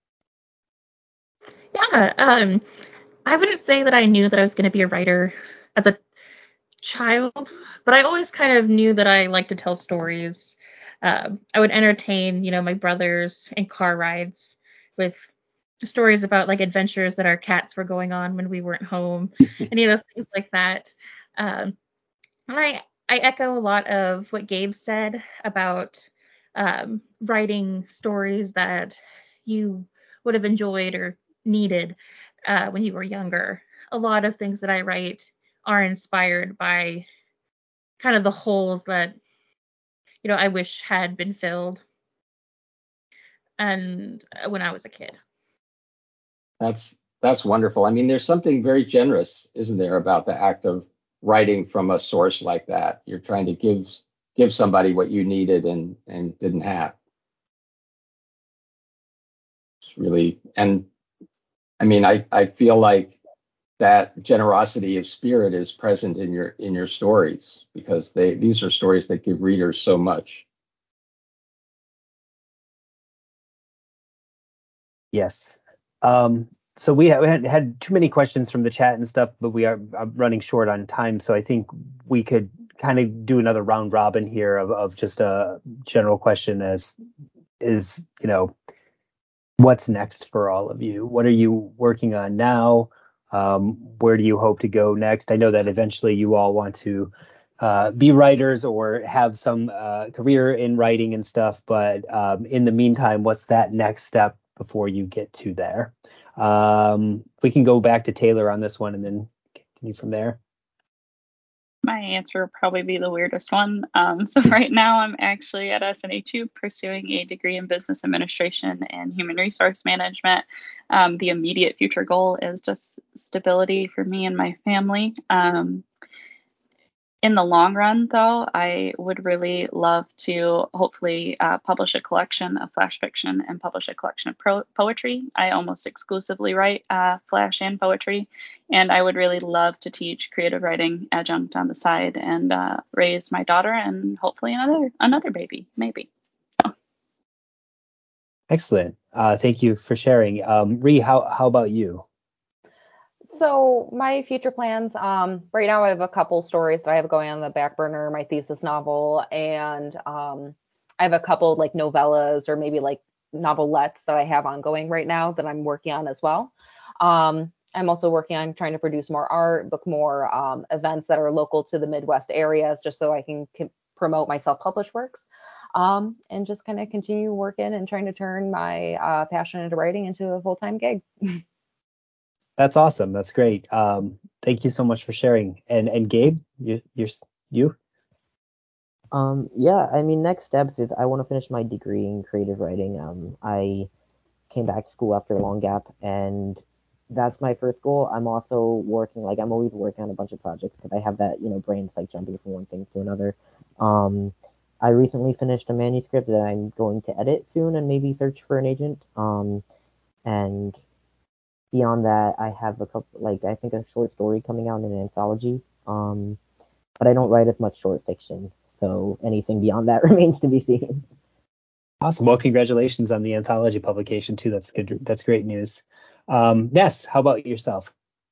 Yeah, um, I wouldn't say that I knew that I was going to be a writer as a child, but I always kind of knew that I liked to tell stories. Um, I would entertain, you know, my brothers in car rides with stories about like adventures that our cats were going on when we weren't home, and you know, things like that. Um, and I I echo a lot of what Gabe said about um, writing stories that you would have enjoyed or needed. uh, when you were younger. A lot of things that I write are inspired by kind of the holes that, you know, I wish had been filled and uh, when I was a kid. That's that's wonderful. I mean, there's something very generous, isn't there, about the act of writing from a source like that? You're trying to give give somebody what you needed and and didn't have. It's really, and I mean, I I feel like that generosity of spirit is present in your in your stories, because they these are stories that give readers so much. Yes. Um, so we, ha- we had, had too many questions from the chat and stuff, but we are, are running short on time. So I think we could kind of do another round robin here of, of just a general question as is, you know, what's next for all of you? What are you working on now? Um, where do you hope to go next? I know that eventually you all want to uh, be writers or have some uh, career in writing and stuff, but um, in the meantime, what's that next step before you get to there? Um, we can go back to Taylor on this one and then continue from there. My answer would probably be the weirdest one. Um, so right now I'm actually at S N H U pursuing a degree in business administration and human resource management. Um, the immediate future goal is just stability for me and my family. Um, in the long run, though, I would really love to hopefully uh, publish a collection of flash fiction and publish a collection of pro- poetry. I almost exclusively write uh, flash and poetry, and I would really love to teach creative writing adjunct on the side and uh, raise my daughter and hopefully another another baby, maybe. So. Excellent. Uh, thank you for sharing. Um, Ree, how how about you? So my future plans, um, right now I have a couple stories that I have going on the back burner, my thesis novel, and um, I have a couple like novellas or maybe like novelettes that I have ongoing right now that I'm working on as well. Um, I'm also working on trying to produce more art, book more um, events that are local to the Midwest areas, just so I can c- promote my self-published works, um, and just kind of continue working and trying to turn my uh, passion into writing into a full-time gig. That's awesome. That's great. Um, thank you so much for sharing. And and Gabe, you you're you. Um, yeah, I mean, next steps is I want to finish my degree in creative writing. Um, I came back to school after a long gap, and that's my first goal. I'm also working, like, I'm always working on a bunch of projects because I have that, you know, brain's like jumping from one thing to another. Um, I recently finished a manuscript that I'm going to edit soon and maybe search for an agent. Um, and beyond that, I have a couple, like, I think a short story coming out in an anthology. Um, but I don't write as much short fiction. So anything beyond that remains to be seen. Awesome. Well, congratulations on the anthology publication too. That's good. That's great news. Um, Ness, how about yourself?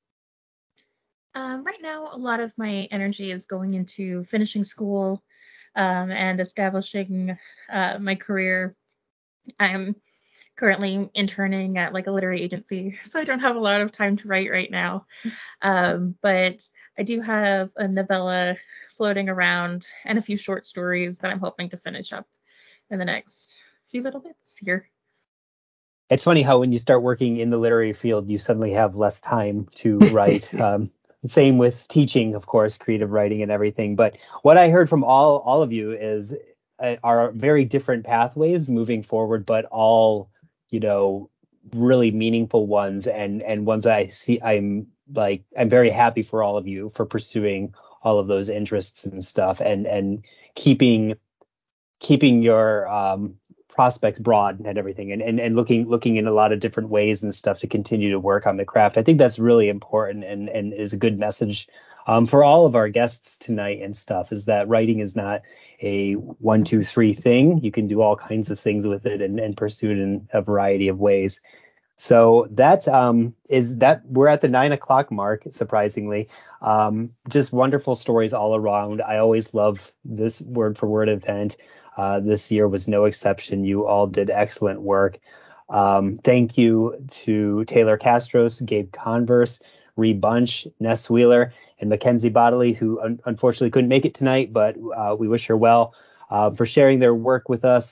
Um, right now, a lot of my energy is going into finishing school um, and establishing uh, my career. I'm currently interning at like a literary agency, so I don't have a lot of time to write right now. Um, but I do have a novella floating around and a few short stories that I'm hoping to finish up in the next few little bits here. It's funny how when you start working in the literary field, you suddenly have less time to write. Um, same with teaching, of course, creative writing and everything. But what I heard from all all of you is uh, are very different pathways moving forward, but all, you know, really meaningful ones and and ones that I see. I'm like I'm very happy for all of you for pursuing all of those interests and stuff and and keeping keeping your um, prospects broad and everything and, and and looking looking in a lot of different ways and stuff to continue to work on the craft. I think that's really important and and is a good message um, for all of our guests tonight and stuff, is that writing is not a one, two, three thing. You can do all kinds of things with it and, and pursue it in a variety of ways. So that um, is that we're at the nine o'clock mark, surprisingly. Um, just wonderful stories all around. I always love this word for word event. Uh, this year was no exception. You all did excellent work. Um, thank you to Taylor Castros, Gabe Converse, Ree Bunch, Ness Wheeler, and Mackenzie Bodley, who un- unfortunately couldn't make it tonight, but uh, we wish her well, uh, for sharing their work with us.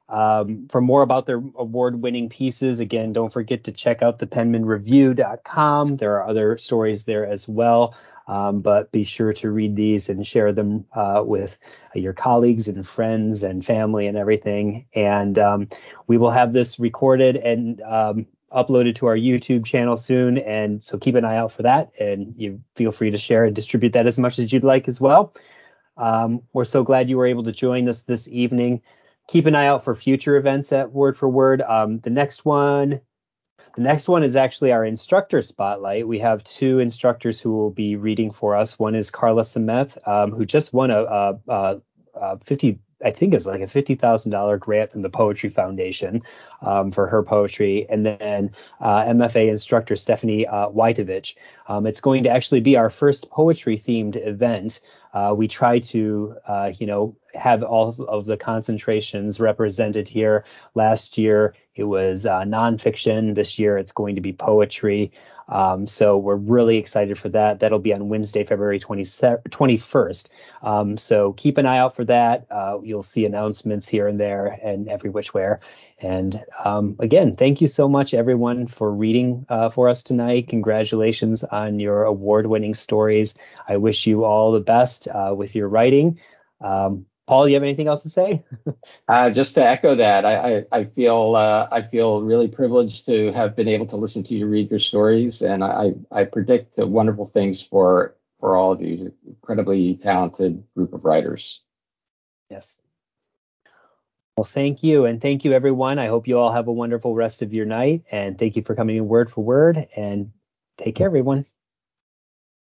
Um, for more about their award-winning pieces, again, don't forget to check out the penman review dot com. There are other stories there as well, um, but be sure to read these and share them uh, with your colleagues and friends and family and everything. And um, we will have this recorded and um, uploaded to our YouTube channel soon, and so keep an eye out for that. And you feel free to share and distribute that as much as you'd like as well. Um, we're so glad you were able to join us this evening. Keep an eye out for future events at Word for Word. Um, the next one, the next one is actually our instructor spotlight. We have two instructors who will be reading for us. One is Carla Sameth, um, who just won a, a, a, a fifty, I think it's like a fifty thousand dollars grant from the Poetry Foundation um, for her poetry. And then uh, M F A instructor Stephanie uh, Wojtowicz. Um, it's going to actually be our first poetry themed event. Uh, we try to, uh, you know, have all of the concentrations represented here. Last year, it was uh, nonfiction. This year, it's going to be poetry. Um, so we're really excited for that. That'll be on Wednesday, February twenty-first. Um, so keep an eye out for that. Uh, you'll see announcements here and there and every which where. And um, again, thank you so much, everyone, for reading uh, for us tonight. Congratulations on your award-winning stories. I wish you all the best uh, with your writing. Um, Paul, you have anything else to say? Uh, just to echo that, I, I, I feel uh, I feel really privileged to have been able to listen to you read your stories, and I, I predict wonderful things for for all of you. Incredibly talented group of writers. Yes. Well, thank you, and thank you, everyone. I hope you all have a wonderful rest of your night, and thank you for coming in Word for Word, and take care, everyone.